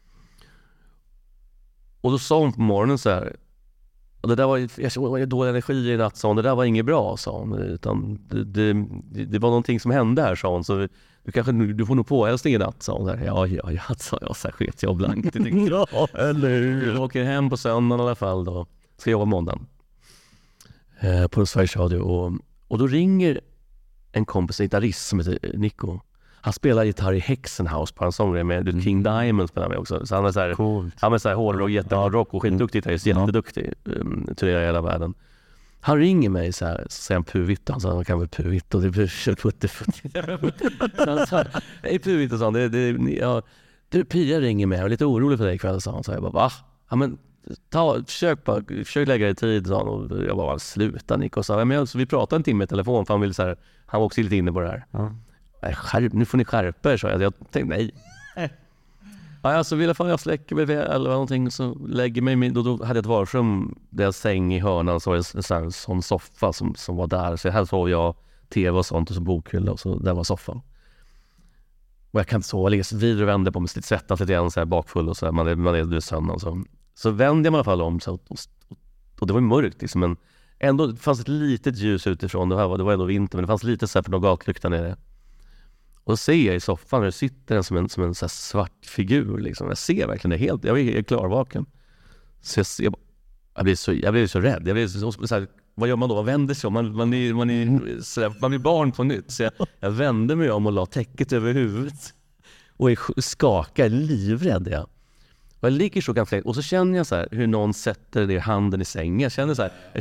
Och då sa hon på morgonen så här, och det där var dålig energi i natt, sa hon. Det där var inget bra, sa hon. Utan det var någonting som hände här, sa hon. Så du får nog påhälsning i natt, sa hon. Ja, sa jag. Så här sket jag blankt. Ja, eller jag åker hem på söndagen i alla fall då. Ska jobba måndagen på Sveriges Radio och då ringer en kompis, en gitarrist som heter Nico. Han spelar gitarr i Hexenhouse på en sång med King Diamond spelar med också. Så han är så här, han är så här hårdrock, jättehardrock och skitduktig gitarrist, jätteduktig, turnerar i hela världen. Han ringer mig så här, så säger han Puvitt, han sa han kan väl Puvitt och det blir putte. Han sa, hej Puvitt och sånt, du Pia ringer mig och är lite orolig för dig ikväll, sa han. Så jag bara, va? Ja men försök lägga i tid, sa han, och jag bara sluta Nico, och sa men så vi pratade en timme i telefon för han ville så här, han var också lite inne på det här. Nu får ni skärpa er, så jag tänkte nej. Så ville jag släcker mig eller någonting, så lägger mig då hade jag ett vardagsrum där jag säng i hörnan, så var det en sån soffa som var där, så här sov jag, tv och sånt och så bokhylla, och så där var soffan. Och jag kan inte sova, jag vidare och vände på mig, lite svettas lite grann så här bakfull och så här, man är sömn så vände jag mig i alla fall om så, och det var mörkt liksom, men ändå det fanns ett litet ljus utifrån. Det var ändå vinter, men det fanns lite så här för någon gatlykta nere. Och då ser jag i soffan där det sitter en som en så här svart figur liksom. Jag ser verkligen det helt, jag är klarvaken. Så jag blev så rädd. Jag blev så här, vad gör man då? Man vänder sig om, man blir barn på nytt. Så jag vände mig om och la täcket över huvudet och skakar, livrädd jag. Och jag ligger så ganska, och så känner jag så här hur någon sätter ner handen i sängen. Jag känner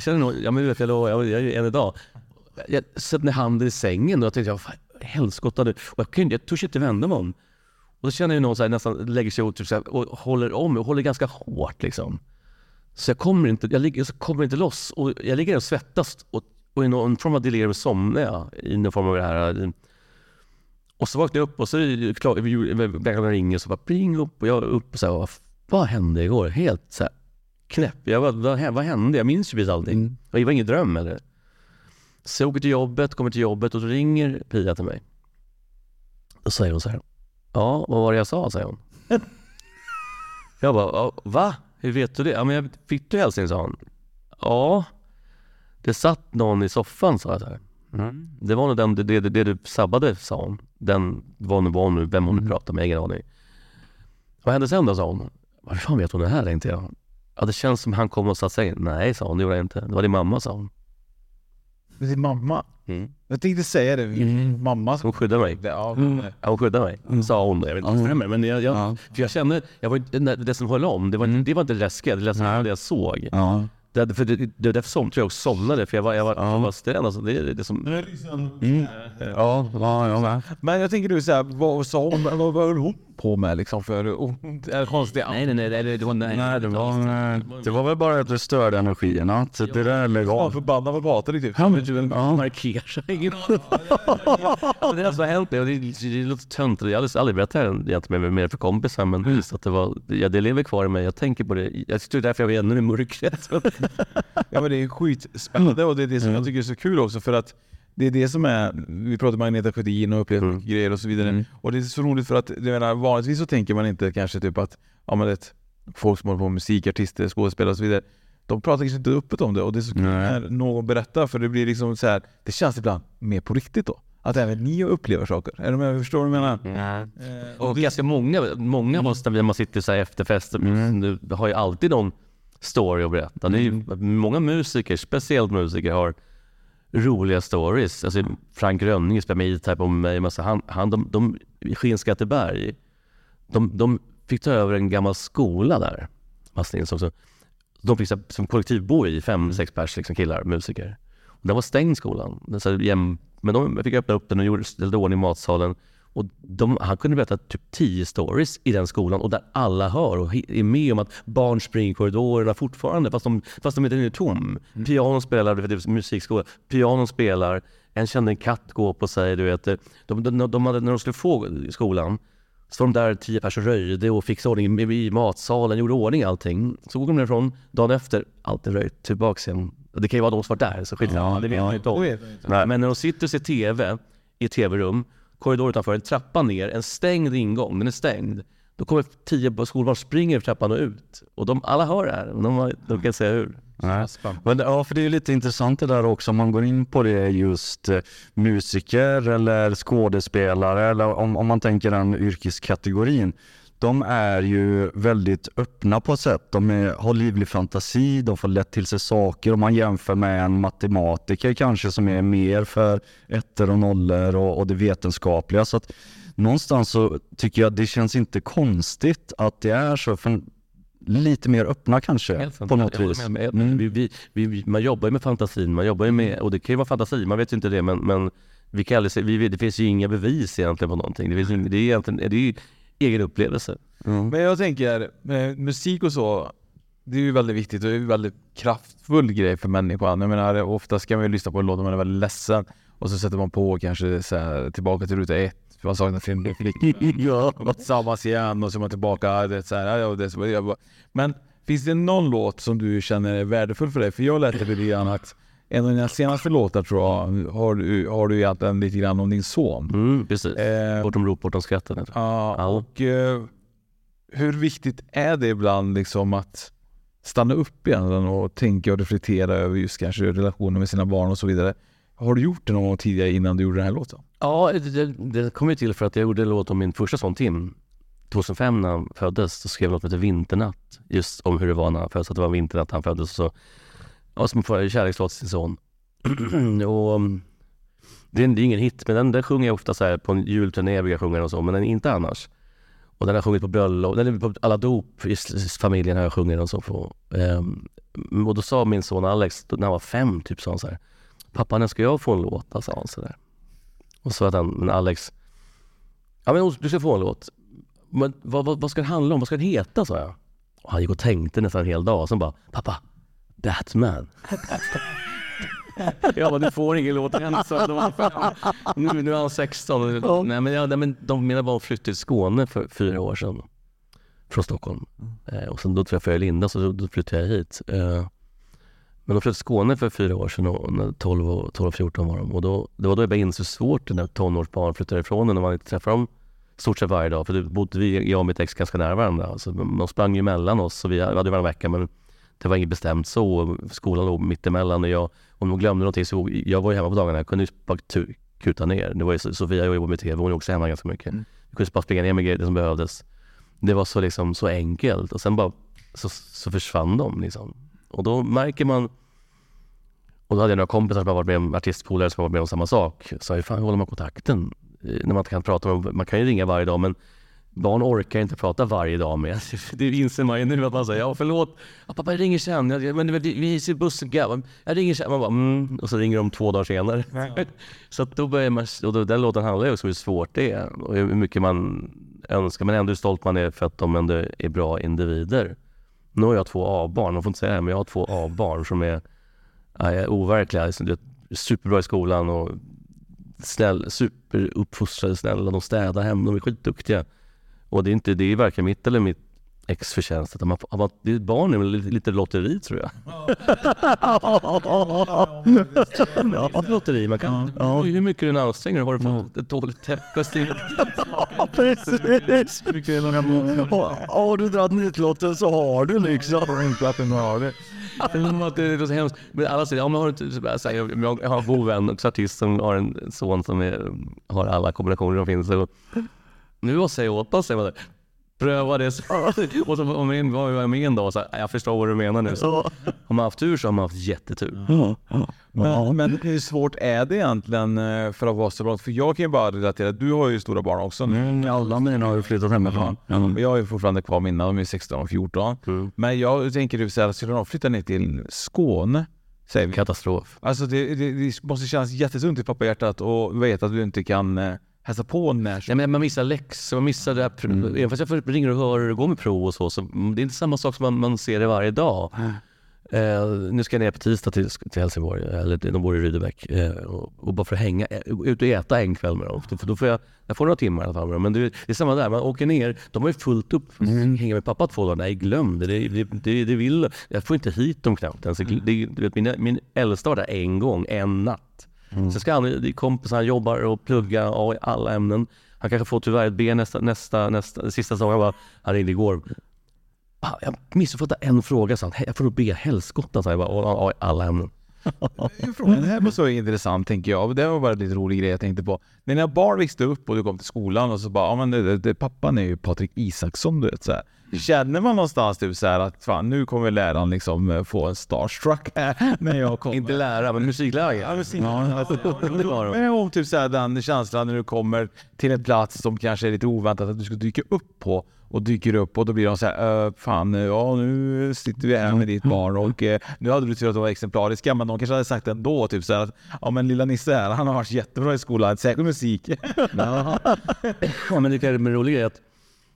jag är en idag. Jag sätter ner handen i sängen och jag tänkte, helskotta nu. Och jag törs inte vända mig om. Och så känner jag någon så här, nästan lägger sig ut och håller ganska hårt liksom. Så jag kommer inte loss. Och jag ligger och svettas och i någon form av delirium somnar jag i någon form av det här. Och så vaknade jag upp och så klockan ringer och så bara pling upp och jag upp och så här, vad hände igår? Helt så här knäpp. Vad hände? Jag minns ju precis allting. Det var ingen dröm eller. Så jag kommer till jobbet och så ringer Pia till mig. Då säger hon så här, Ja, vad var det jag sa, säger hon. Jag bara, va? Hur vet du det? Ja, men jag fick du hälsning, sa hon. Ja, det satt någon i soffan, sa jag så här. Det var nog det du sabbade, sa hon. Den var nu vem hon pratade med, ingen aning. Vad hände sen då, sa hon. Vad fan vet hon det här, tänkte jag. Ja, det känns som han kom och satt sig. Nej, sa hon, det gjorde jag inte. Det var din mamma, sa hon. Det är din mamma? Jag tänkte säga det, mamma. Hon skyddade mig. Ja, hon skyddade mig, sa hon. Jag vet inte vad det stämmer, men för jag kände, det som höll om, det var inte läskigt, det var det jag såg. Ja. Det därför tror jag också somnade, för jag var sten, alltså, det är det som... Ja. Men jag tänker du såhär, vad sa hon, vad höll hon på med liksom för konstigt? Nej, det var väl bara att det störde energierna, så det där lägger av. Förbannad vad pratar typ. Markerar ingen aning. Det har alltså hänt mig, och det låter tönt. Jag har aldrig berättat det egentligen med för kompisar, men så att det lever kvar i mig. Jag tänker på det. Jag tror därför jag var ännu i mörkret. Ja, men det är skitspännande, och det är det som jag tycker är så kul också, för att det är det som är, vi pratar magnetofysin och upplever grejer och så vidare. Och det är så roligt för att, jag menar, vanligtvis så tänker man inte kanske typ att, ja men det folk som håller på musik, artister, skådespelare och så vidare, de pratar kanske inte öppet om det, och det är så kul när någon berättar, för det blir liksom så här, det känns ibland mer på riktigt då. Att även ni upplever saker. Är det med, förstår du vad jag menar? Och ganska många måste, när man sitter så här efterfester, du har ju alltid någon story att berätta. Det är ju, många musiker, speciellt musiker, har roliga stories. Alltså Frank Rönning spelar med E-Type om mig, de i Skinnskatteberg, de fick ta över en gammal skola där. De fick som kollektivbo i 5-6 pers liksom, killar, musiker. Och den var stängd, skolan. Men de fick öppna upp den och ställde ordning i matsalen. Och han kunde berätta typ 10 stories i den skolan, och där alla hör och är med om att barn springer i korridorerna fortfarande fast de inte är tom. Pianon spelar, det är musikskola. Pianon spelar, en kände en katt gå på sig, du vet. De hade, när de skulle få skolan, så var de där 10 personer röjde och fixade ordning i matsalen, gjorde ordning allting. Så går de därifrån dagen efter, allt är röjt tillbaka igen. Det kan ju vara de som var där, så skillnad. Det vet man inte om. Men när de sitter och ser tv i ett tv-rum, korridor utanför, en trappa ner, en stängd ingång, den är stängd. Då kommer 10 skolbarn, springer trappan och ut. Och alla hör det här, de kan säga hur. Men, för det är ju lite intressant det där också, om man går in på det, just musiker eller skådespelare, eller om man tänker den yrkeskategorin. De är ju väldigt öppna på ett sätt. De har livlig fantasi, de får lätt till sig saker. Om man jämför med en matematiker kanske, som är mer för ettor och nollor och det vetenskapliga. Så att någonstans så tycker jag det känns inte konstigt att det är så, för lite mer öppna kanske på något vis. Man jobbar ju med fantasin, man jobbar ju med, och det kan ju vara fantasi, man vet ju inte det, men vi kan aldrig se, det finns ju inga bevis egentligen på någonting. Det är egentligen egen upplevelse. Men jag tänker, musik och så, det är ju väldigt viktigt och det är en väldigt kraftfull grej för människan. Jag menar, ofta ska man ju lyssna på en låt och man är väldigt ledsen, och så sätter man på kanske så här, tillbaka till ruta 1, för man saknar film. Tillsammans igen, och så är man tillbaka. Men finns det någon låt som du känner är värdefull för dig? För jag lät det lite grann att en av dina senaste låtar, tror jag, har du egentligen lite grann om din son. Precis. Bortom rop, bortom skratten. Ja, och hur viktigt är det ibland liksom att stanna upp igen och tänka och reflektera över just kanske relationer med sina barn och så vidare? Har du gjort det någon gång tidigare innan du gjorde den här låten? Ja, det kom ju till för att jag gjorde en låt om min första son Tim. 2005 när han föddes, så skrev jag något som heter Vinternatt, just om hur det var när han föddes, att det var vinternatt han föddes, så som får kärlekslåt till sin son. Och det är ingen hit, men den sjunger jag ofta så här på en julturné, jag sjunga och så, men den är inte annars. Och den har sjungit på bröllop, den är på alla dop i familjen har jag sjungit och så på. Och då sa min son Alex, när han var 5 typ, sa han så här: pappa, när ska jag få en låt? Sa han så där. Och så att men Alex, ja men du ska få en låt. Men vad ska det handla om? Vad ska den heta, sa jag. Och han gick och tänkte nästan en hel dag, och så bara, pappa, Batman. Ja, men du får ingen låt än, så nu är han 16. Nej, men mina barn flyttade till Skåne för 4 år sedan från Stockholm. Och sen då träffade jag Linda, så då flyttade jag hit. Men de flyttade till Skåne för 4 år sedan, och 12-14 var de. Och det var då jag började inse hur svårt det när tonårsbarn flyttar ifrån när man inte träffar dem stort sett varje dag. För det bodde jag och mitt ex ganska nära varandra. Alltså, de sprang ju mellan oss. Så vi hade varannan vecka, men det var inget bestämt så. Skolan låg mittemellan. Och om de glömde någonting så jag var ju hemma på dagarna. Jag kunde ju bara kuta ner. Det var ju Sofia och jobbade med TV. Hon är också hemma ganska mycket. Jag kunde bara springa ner med grejer som behövdes. Det var så, liksom, så enkelt. Och sen bara så försvann de. Liksom. Och då märker man. Och då hade jag några kompisar som har varit med om artistpolare som har varit med om samma sak. Så hur fan håller man kontakten? När man inte kan prata med, man kan ju ringa varje dag, men barn orkar inte prata varje dag med. Det inser man ju nu att man säger, ja förlåt, pappa jag ringer sen, men vi ser bussen, jag ringer sen, man bara, och så ringer de 2 dagar senare. Så att då börjar man, och den låten handlar ju också om hur svårt det är och hur mycket man önskar, men ändå hur stolt man är för att de ändå är bra individer. Nu har jag 2 A-barn, man får inte säga det, men jag har 2 A-barn som är overkliga, superbra i skolan och superuppfostrade, snälla, de städar hem, de är skitduktiga. Och det är varken mitt eller mitt ex förtjänst. Det är barn med lite lotteri, tror jag. Lotteri, man kan. Hur mycket du anstränger, har du fått ett dåligt täppe? Precis. Har du dragit nitlotten så har du liksom. Inte att du har det. Det är så hemskt. Men alla säger, jag har en god vän, en artist som har en son som har alla kombinationer som finns. Och nu var jag åt oss, pröva det. Och så var jag med en dag så jag förstår vad du menar nu. Så har man haft tur så har man haft jättetur. Men hur svårt är det egentligen för att vara så bra? För jag kan ju bara relatera, du har ju stora barn också. Alla mina har ju flyttat hemifrån. Jag har ju fortfarande kvar mina, de är 16 och 14. Men jag tänker du säga att skulle de flytta ner till Skåne? Katastrof. Alltså det måste kännas jättesunt i pappahjärtat och veta att du inte kan hälsa på när. Nej, men man missar läxor, man missar det här. Även fast jag ringer och hör hur det går med prov och så det är inte samma sak som man ser det varje dag. Nu ska jag ner på tisdag till Helsingborg, eller de bor i Rydebäck, och bara för att hänga ut och äta en kväll med dem. För då får jag får några timmar i alla fall med dem. Men det är samma där, man åker ner, de har ju fullt upp, hänga med pappa 2 dagar, nej glöm det vill, jag får inte hit dem knappt. Alltså, min äldsta var där en gång, en natt. Sen ska det är kompisar, han jobbar och pluggar i alla ämnen. Han kanske får tyvärr ett B nästa sista säsongen. Han ringde igår. Jag missuppfattade en fråga, så jag får be helskotta, så jag bara, i alla ämnen. Det här var så intressant, tänker jag. Det var bara lite rolig grej jag tänkte på. När dina barn växte upp och du kom till skolan och så bara, pappan är ju Patrik Isaksson, du vet så här. Känner man någonstans typ så här att fan, nu kommer läraren liksom få en starstruck när jag kommer. Inte lärare, men musiklärare. Men typ så här, den känslan när du kommer till en plats som kanske är lite oväntat att du ska dyka upp på, och dyker upp och då blir de så här, nu sitter vi här med ditt barn och nu hade du tur att de var exemplariska, men de kanske hade sagt ändå typ så här att, men lilla Nisse här, han har varit jättebra i skolan, säkert musik. Men det är en rolig grej att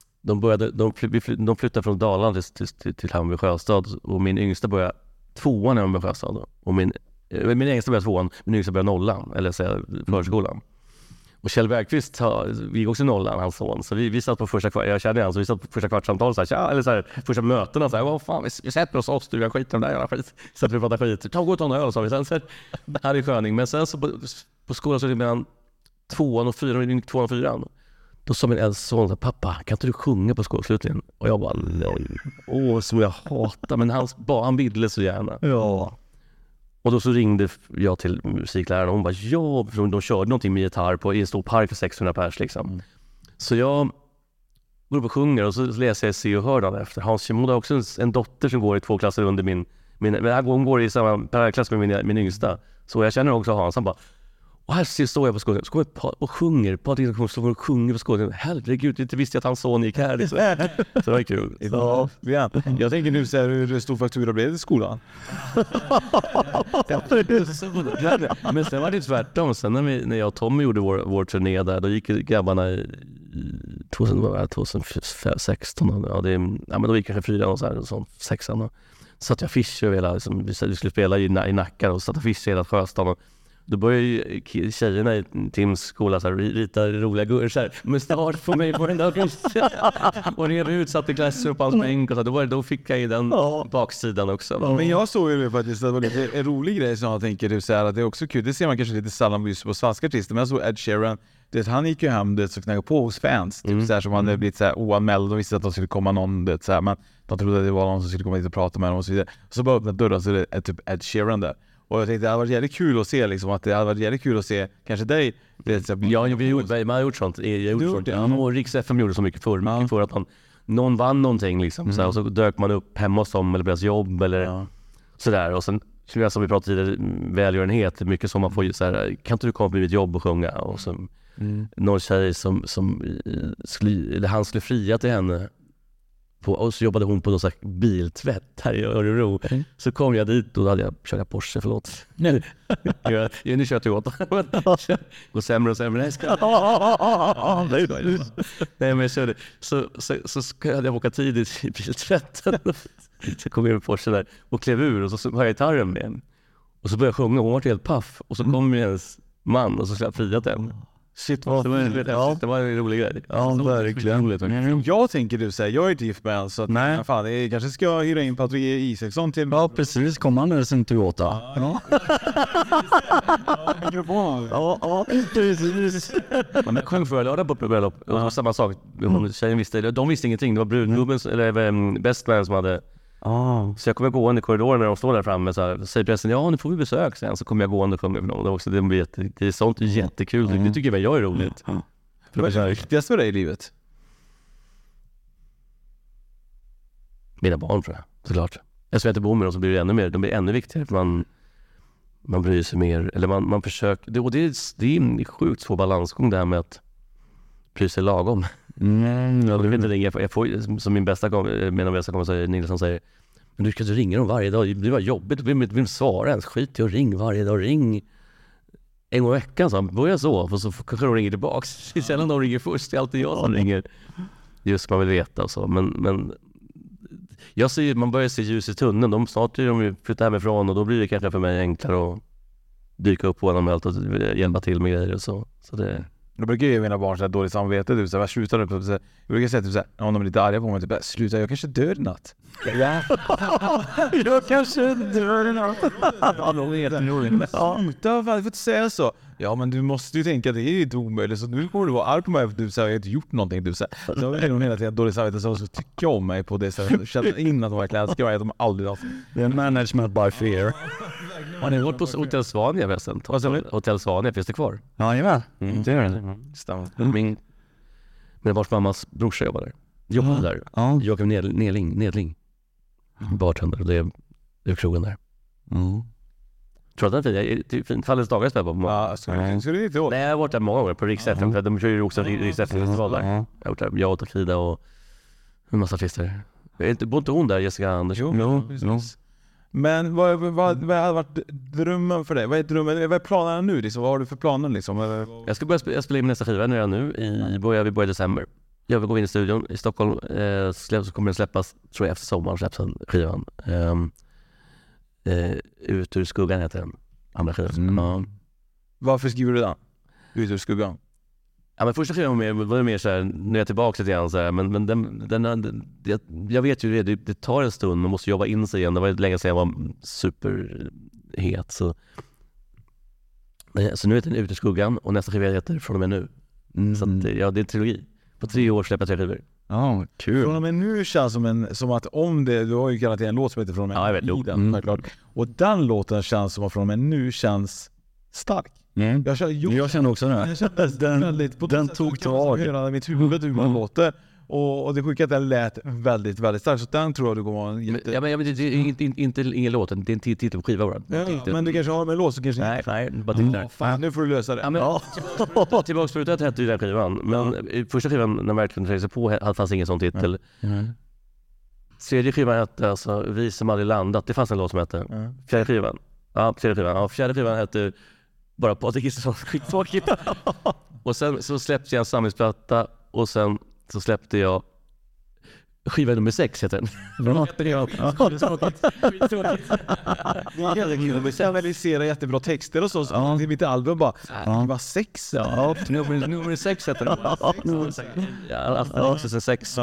de flyttade från Dalarna till Hammarby Sjöstad, och min yngsta började 2:an i Hammarby Sjöstad, och min yngsta började 2:an, min yngsta började 0:an, eller säga förskolan. Och Kjell Bergqvist vi gick också 0:an, hans son, så vi satt på jag kände han, så vi satt på första kvartssamtal första mötena vad fan, vi sätter oss du, jag skiter den där jävla skit, så att vi pratar skit, gå och ta en öl, sa vi sen, så här är sköning. Men sen så på skolan så är det mellan 2:an och 4:an, då sa min äldste son, pappa, kan inte du sjunga på skolavslutningen? Och jag bara, som jag hatar, men han ville så gärna. Ja. Och då så ringde jag till musikläraren och hon bara, för de körde någonting med gitarr i en stor park för 600 pers liksom. Så jag går upp och sjunger, och så läser jag Se och hör dagen efter. Hans Kimoda har också en dotter som går i 2 klasser under hon går i samma parallellklass med min yngsta. Så jag känner också Hans, han bara, och här står jag på skolan, så kommer jag och sjunger, sjunger på skolan. Herregud, inte visste jag att hans son gick här. Så det var kul. Ja. Jag tänker nu så här, hur stor faktura blev det i skolan? Men sen var det tvärtom. Sen när jag och Tommy gjorde vår turné där, då gick grabbarna i 2016. Men då gick kanske 4 och sånt, 6an. Så att jag fischade hela, vi skulle spela i Nacka och satt och fischade hela Sjöstaden. Då börjar ju tjejerna i Tims skola så här, rita roliga guror så här, men snart får mig på den där och rev ut, satte glassar upp hans bänk och så, då fick jag ju den baksidan också. Men jag såg ju faktiskt att det var lite en rolig grej som jag tänker så här, att det är också kul. Det ser man kanske lite sällan just på svenska artister, men jag såg Ed Sheeran. Han gick ju hem och knackade på hos fans typ så här, som hade blivit så här oanmäld och visste att de skulle komma någon så här, men de trodde att det var någon som skulle komma hit och prata med dem och så vidare. Så bara öppnade dörren så det är typ Ed Sheeran där. Och jag tänkte det hade varit jävligt kul att se liksom, att det hade varit jävligt kul att se kanske dig. Man har gjort sånt. Och Riks FM gjorde så mycket förr för att någon vann någonting liksom, så här, och så dök man upp hemma hos dem eller på deras jobb eller sådär. Och sen som vi pratade tidigare, välgörenhet, mycket som man får så här, kan inte du komma på mitt jobb och sjunga? Och så någon tjej som han skulle fria till henne och så jobbade hon på någon slags biltvätt här i Örebro. Så kom jag dit och då hade jag kört Porsche, förlåt. Nu kör jag åt. Går sämre och sämre. Nej, men jag körde. Så hade jag åka tidigt i biltvätten. Så kom jag med Porsche där och klev ur och så har jag gitarren med en. Och så började jag sjunga och hon var helt paff. Och så kom hennes man och så skulle jag fria till henne. Shit, det var en rolig grej. Ja, verkligen. Jag tänker du säger, jag är inte gift med en, så att nej. Fan, jag kanske ska hyra in Patrik Isaksson till. Ja, precis. Kom han sen till Toyota. Ja, precis. Man sjöng för lördag på bröllop. Och samma sak. Tjejen visste, de visste ingenting. Det var brudgubben eller bestman som hade. Så jag kommer gående i korridoren när de står där framme så här, säger pressen, ja nu får vi besök sen, så kommer jag gående och sjunger för dem också. Det är sånt jättekul, det tycker jag är roligt. Vad är det viktigaste för dig i livet? Mina barn, tror jag, såklart. Eftersom jag inte bor med dem så blir det ännu mer, de blir ännu viktigare, för man bryr sig mer, eller man försöker, det är en sjukt svår balansgång det här med att bry sig lagom. Jag vet inte, jag får, som min bästa kompisar Nilsson säger, men du ska inte ringa dem varje dag, det var jobbigt, du vill svara ens, skit i att ring varje dag, ring en gång i veckan, så börjar så, för så kanske de ringer tillbaks. Sällan de ringer först, det är alltid jag som ringer, just man vill veta och så, men jag ser, man börjar se ljus i tunneln, snart är de flyttar hemifrån och då blir det kanske för mig enklare att dyka upp på honom och hjälpa till med grejer och så det. Då brukar jag ge mina barn så här dåligt samvete, typ så här, slutar du på så här, jag brukar säga typ så här, om de är lite arga på mig, typ sluta, jag kanske dör i natt. Jag kanske dör i natt. Sluta, fan, du får inte säga så. Ja, men du måste ju tänka att det är inte omöjligt, så nu kommer du vara arg på mig för du säger jag har inte gjort någonting, du säger. Så jag vill hela tiden dåligt samvete, så tycker om mig på det sättet. Känner in att de verkligen älskar mig, att de aldrig har. Det är management by fear. Har ni varit på Hotell Svanija förresten? Hotell Svanija, finns det kvar? Ja, det är det. Stämmer. Min vars mammas brorsa jobbar där. Joakim Nedling. Bartender, det är krogen där. Tror att det är fint. Fallets dagar spelar på. Nej, jag har varit där många gånger på Riks FM, för de kör ju också Riks FM-festival där. Jag har varit där, jag och Takida och en massa artister. Bor inte hon där, Jessica Andersson? Jo. Men vad har varit drömmen för dig? Vad är drömmen? Vad är planerna nu? Liksom? Vad har du för planer? Liksom? Jag ska börja spela in nästa skiva redan nu. Vi börjar i december. Jag vill gå in i studion i Stockholm. Så kommer den släppas, tror jag, efter sommaren släpps den skivan. Ut ur skuggan heter den. Andra skivan. Varför skriver du den? Ut ur skuggan? Ja, men första skivan var mer så här, nu är jag tillbaka lite grann så här, men den jag vet ju det tar en stund, man måste jobba in sig igen. Det var länge sedan jag var superhet, så nu heter den Ut ur skuggan och nästa skiva heter Från och med nu. Så att, det är en trilogi. På 3 år släpper jag 3 skivor. Ja, kul. Från och med nu känns som att om det, du har ju garanterat en låt som heter Från och med. Ja, jag vet. Självklart. Och den låten känns som att Från och med nu känns stark. Jag känner också det. Den tog tag. I mitt huvud hur man låter. Och det sjuka att den lät väldigt, väldigt stark. Så den tror jag du kommer vara en jätte... men det är inte ingen låt, det är en titel på skiva bara. Men du kanske har med en låt så kanske... Nej, bara tittar. Fan, nu får du lösa det. Tillbaks förut att hette ju den skivan. Men första skivan, när verkligen trängde sig på, fanns ingen sån titel. Tredje skivan hette alltså Vi som aldrig landat. Det fanns en låt som hette. Fjärde skivan hette bara Patrik Isaksson. Skittråkigt. Och sen så släppte jag en samlingsplatta och sen så släppte jag Skiva nummer 6 heter den. Jag analyserar jättebra texter och så till mitt album bara, det var 6. Ja, nummer 6 heter den. Ja, 2006.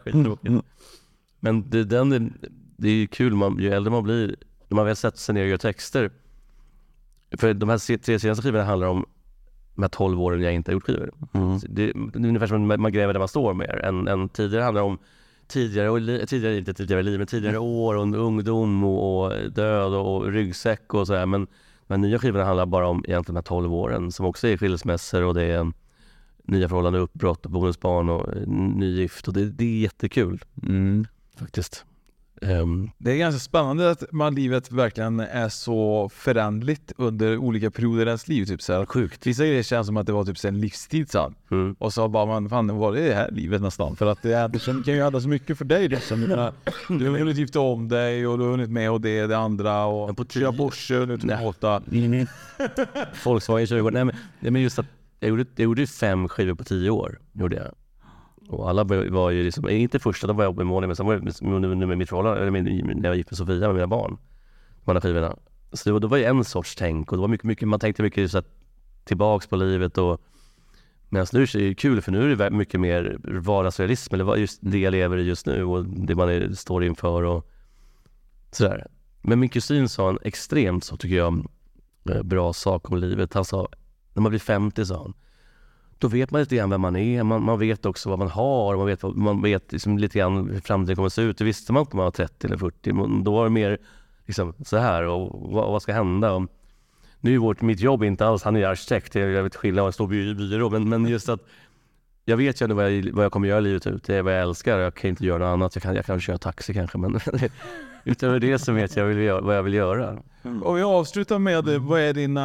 Men det är ju kul, ju äldre man blir, när man väl sätter sig ner och gör texter. För de här 3 senaste skivorna handlar om de här 12 åren jag inte har gjort skivor. Det är ungefär som man gräver där man står mer. En tidigare handlar om tidigare liv, men tidigare år och ungdom och död och ryggsäck och sådär. Men de nya skivorna handlar bara om egentligen de här 12 åren som också är skilsmässor och det är nya förhållanden, uppbrott och bonusbarn och nygift och det är jättekul faktiskt. Det är ganska spännande att livet verkligen är så förändligt under olika perioder i ens liv. Typ så här. Sjukt. Vissa grejer känns som att det var typ så en livstid sen. Och så bara man, fan var det här livet nästan? För att det kan ju hända så mycket för dig. Liksom. Du har hunnit gifta om dig och du har hunnit med och det andra och köra Porsche nu till 8. Volkswagen 20 år. Nej men just att jag gjorde 5 skivor på 10 år. Gjorde jag. Och alla var ju liksom, inte första, de var jag med Måne, men sen var jag med mitt förhållande, eller när jag gick med Sofia med mina barn, de andra skivorna. Så då var ju en sorts tänk och det var mycket man tänkte mycket så att tillbaks på livet och medan nu är det kul för nu är det mycket mer vardagsrealism, eller just det jag lever i just nu och det man står inför och sådär. Men min kusin sa en extremt, så tycker jag, bra sak om livet. Han sa, när man blir 50 sa han, då vet man lite grann vem man är. Man vet också vad man har. Man vet liksom lite grann hur framtiden kommer att se ut. Det visste man inte om man var 30 eller 40. Då var det mer liksom, så här. Och vad ska hända? Och nu är mitt jobb inte alls... Han är arkitekt. Jag vet skillnad av en stor byrå. Men just att... Jag vet ju vad jag kommer göra i livet ut. Det är vad jag älskar. Jag kan inte göra något annat. Jag kan köra taxi kanske. Men utöver det så vet jag vad jag vill göra. Och jag avslutar med vad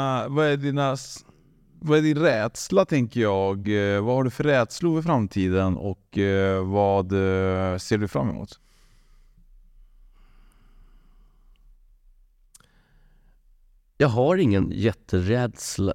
är din rädsla, tänker jag? Vad har du för rädslor för framtiden och vad ser du fram emot? Jag har ingen jätterädsla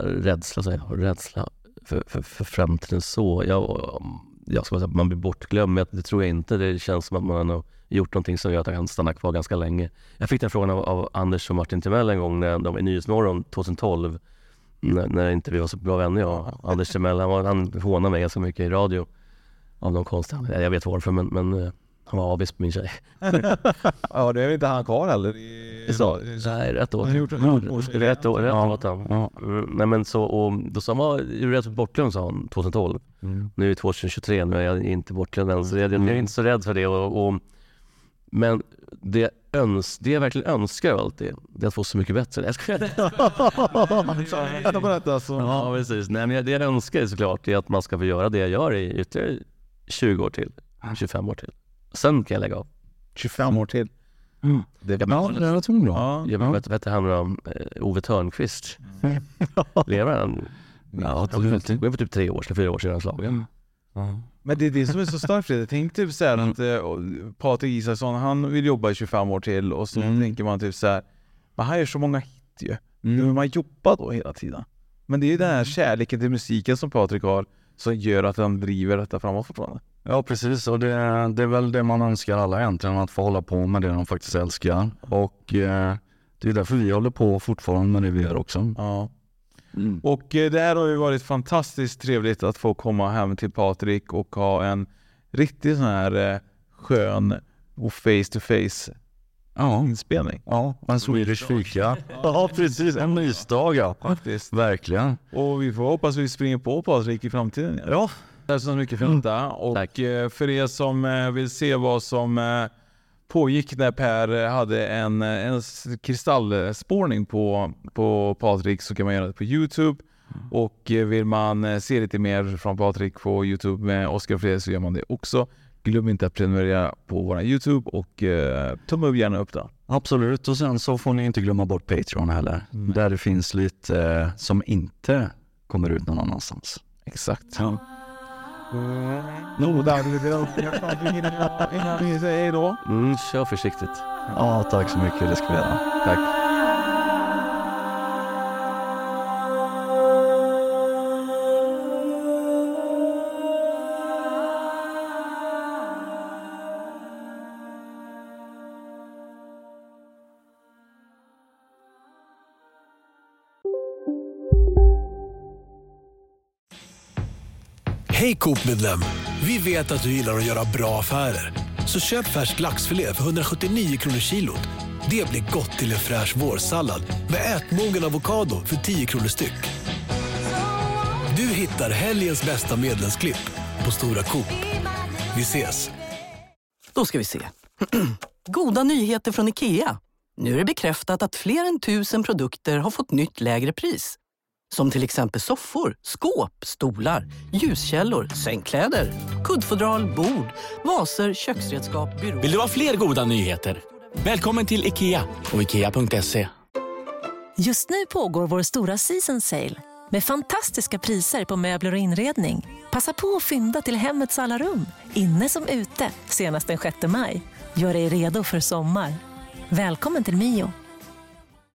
för framtiden så. Jag ska säga att man blir bortglömd, men det tror jag inte. Det känns som att man har gjort någonting som gör att jag kan stanna kvar ganska länge. Jag fick den frågan av Anders och Martin Timell en gång när de var i Nyhetsmorgon 2012. När inte vi var så bra vänner, jag Anders Timell, han hånade mig ganska mycket i radio av någon konst. Jag vet varför, men han var avis på min tjej. Ja, det är inte han kvar heller. Nej, rätt åt. Rätt åt han. Nej, men så, och då sa han, är du rädd för bortglömd, sa han 2012. Nu är det 2023, nu är jag inte bortglömd än, så jag är inte så rädd för det. Men det jag verkligen önskar alltid, det är att få så mycket bättre. Jag ska Ja, precis. Nej, men det jag önskar såklart är att man ska få göra det jag gör i ytterligare 20 år till, 25 år till. Sen kan jag lägga av. 25 år till. Det var bra. Jag vet han om Ove Törnqvist. Lever han? Ja, det var för typ 3 år sedan, 4 år sedan slagen. Men det är det som är så starkt, Fredrik. Tänk typ så här att Patrik Isaksson, han vill jobba i 25 år till och så tänker man typ så här, men han gör så många hit ju. Nu man jobbar då hela tiden. Men det är ju den här kärleken till musiken som Patrik har som gör att han driver detta framåt fortfarande. Ja, precis. Och det är väl det man önskar alla egentligen, att få hålla på med det de faktiskt älskar. Och det är därför vi håller på fortfarande med det vi gör också. Ja. Och det här har ju varit fantastiskt trevligt att få komma hem till Patrik och ha en riktigt sån här skön och face-to-face inspelning. Ja, en Swedish fika. Ja, precis. En mysdag, ja. Faktiskt. Verkligen. Och vi får hoppas vi springer på Patrik i framtiden. Ja. Tack så mycket för detta. Och för er som vill se vad som pågick när Per hade en kristallspårning på Patrik, så kan man göra det på YouTube. Och vill man se lite mer från Patrik på YouTube med Oskar och Fredrik, så gör man det också. Glöm inte att prenumerera på vår YouTube och tumma gärna upp där. Absolut, och sen så får ni inte glömma bort Patreon heller. Där det finns lite som inte kommer ut någon annanstans. Exakt. Ja. Hej då. Kör försiktigt. Ja, tack så mycket, det ska vi göra. Tack. Hej Coop-medlem! Vi vet att du gillar att göra bra affärer. Så köp färsk laxfilé för 179 kronor kilot. Det blir gott till en fräsch vårsallad med ätmogen avokado för 10 kronor styck. Du hittar helgens bästa medlemsklipp på Stora Coop. Vi ses! Då ska vi se. Goda nyheter från IKEA. Nu är det bekräftat att fler än 1000 produkter har fått nytt lägre pris. Som till exempel soffor, skåp, stolar, ljuskällor, sängkläder, kuddfodral, bord, vaser, köksredskap, byråer. Vill du ha fler goda nyheter? Välkommen till IKEA och IKEA.se. Just nu pågår vår stora season sale med fantastiska priser på möbler och inredning. Passa på att fynda till hemmets alla rum, inne som ute, senast den 6 maj. Gör dig redo för sommar. Välkommen till Mio.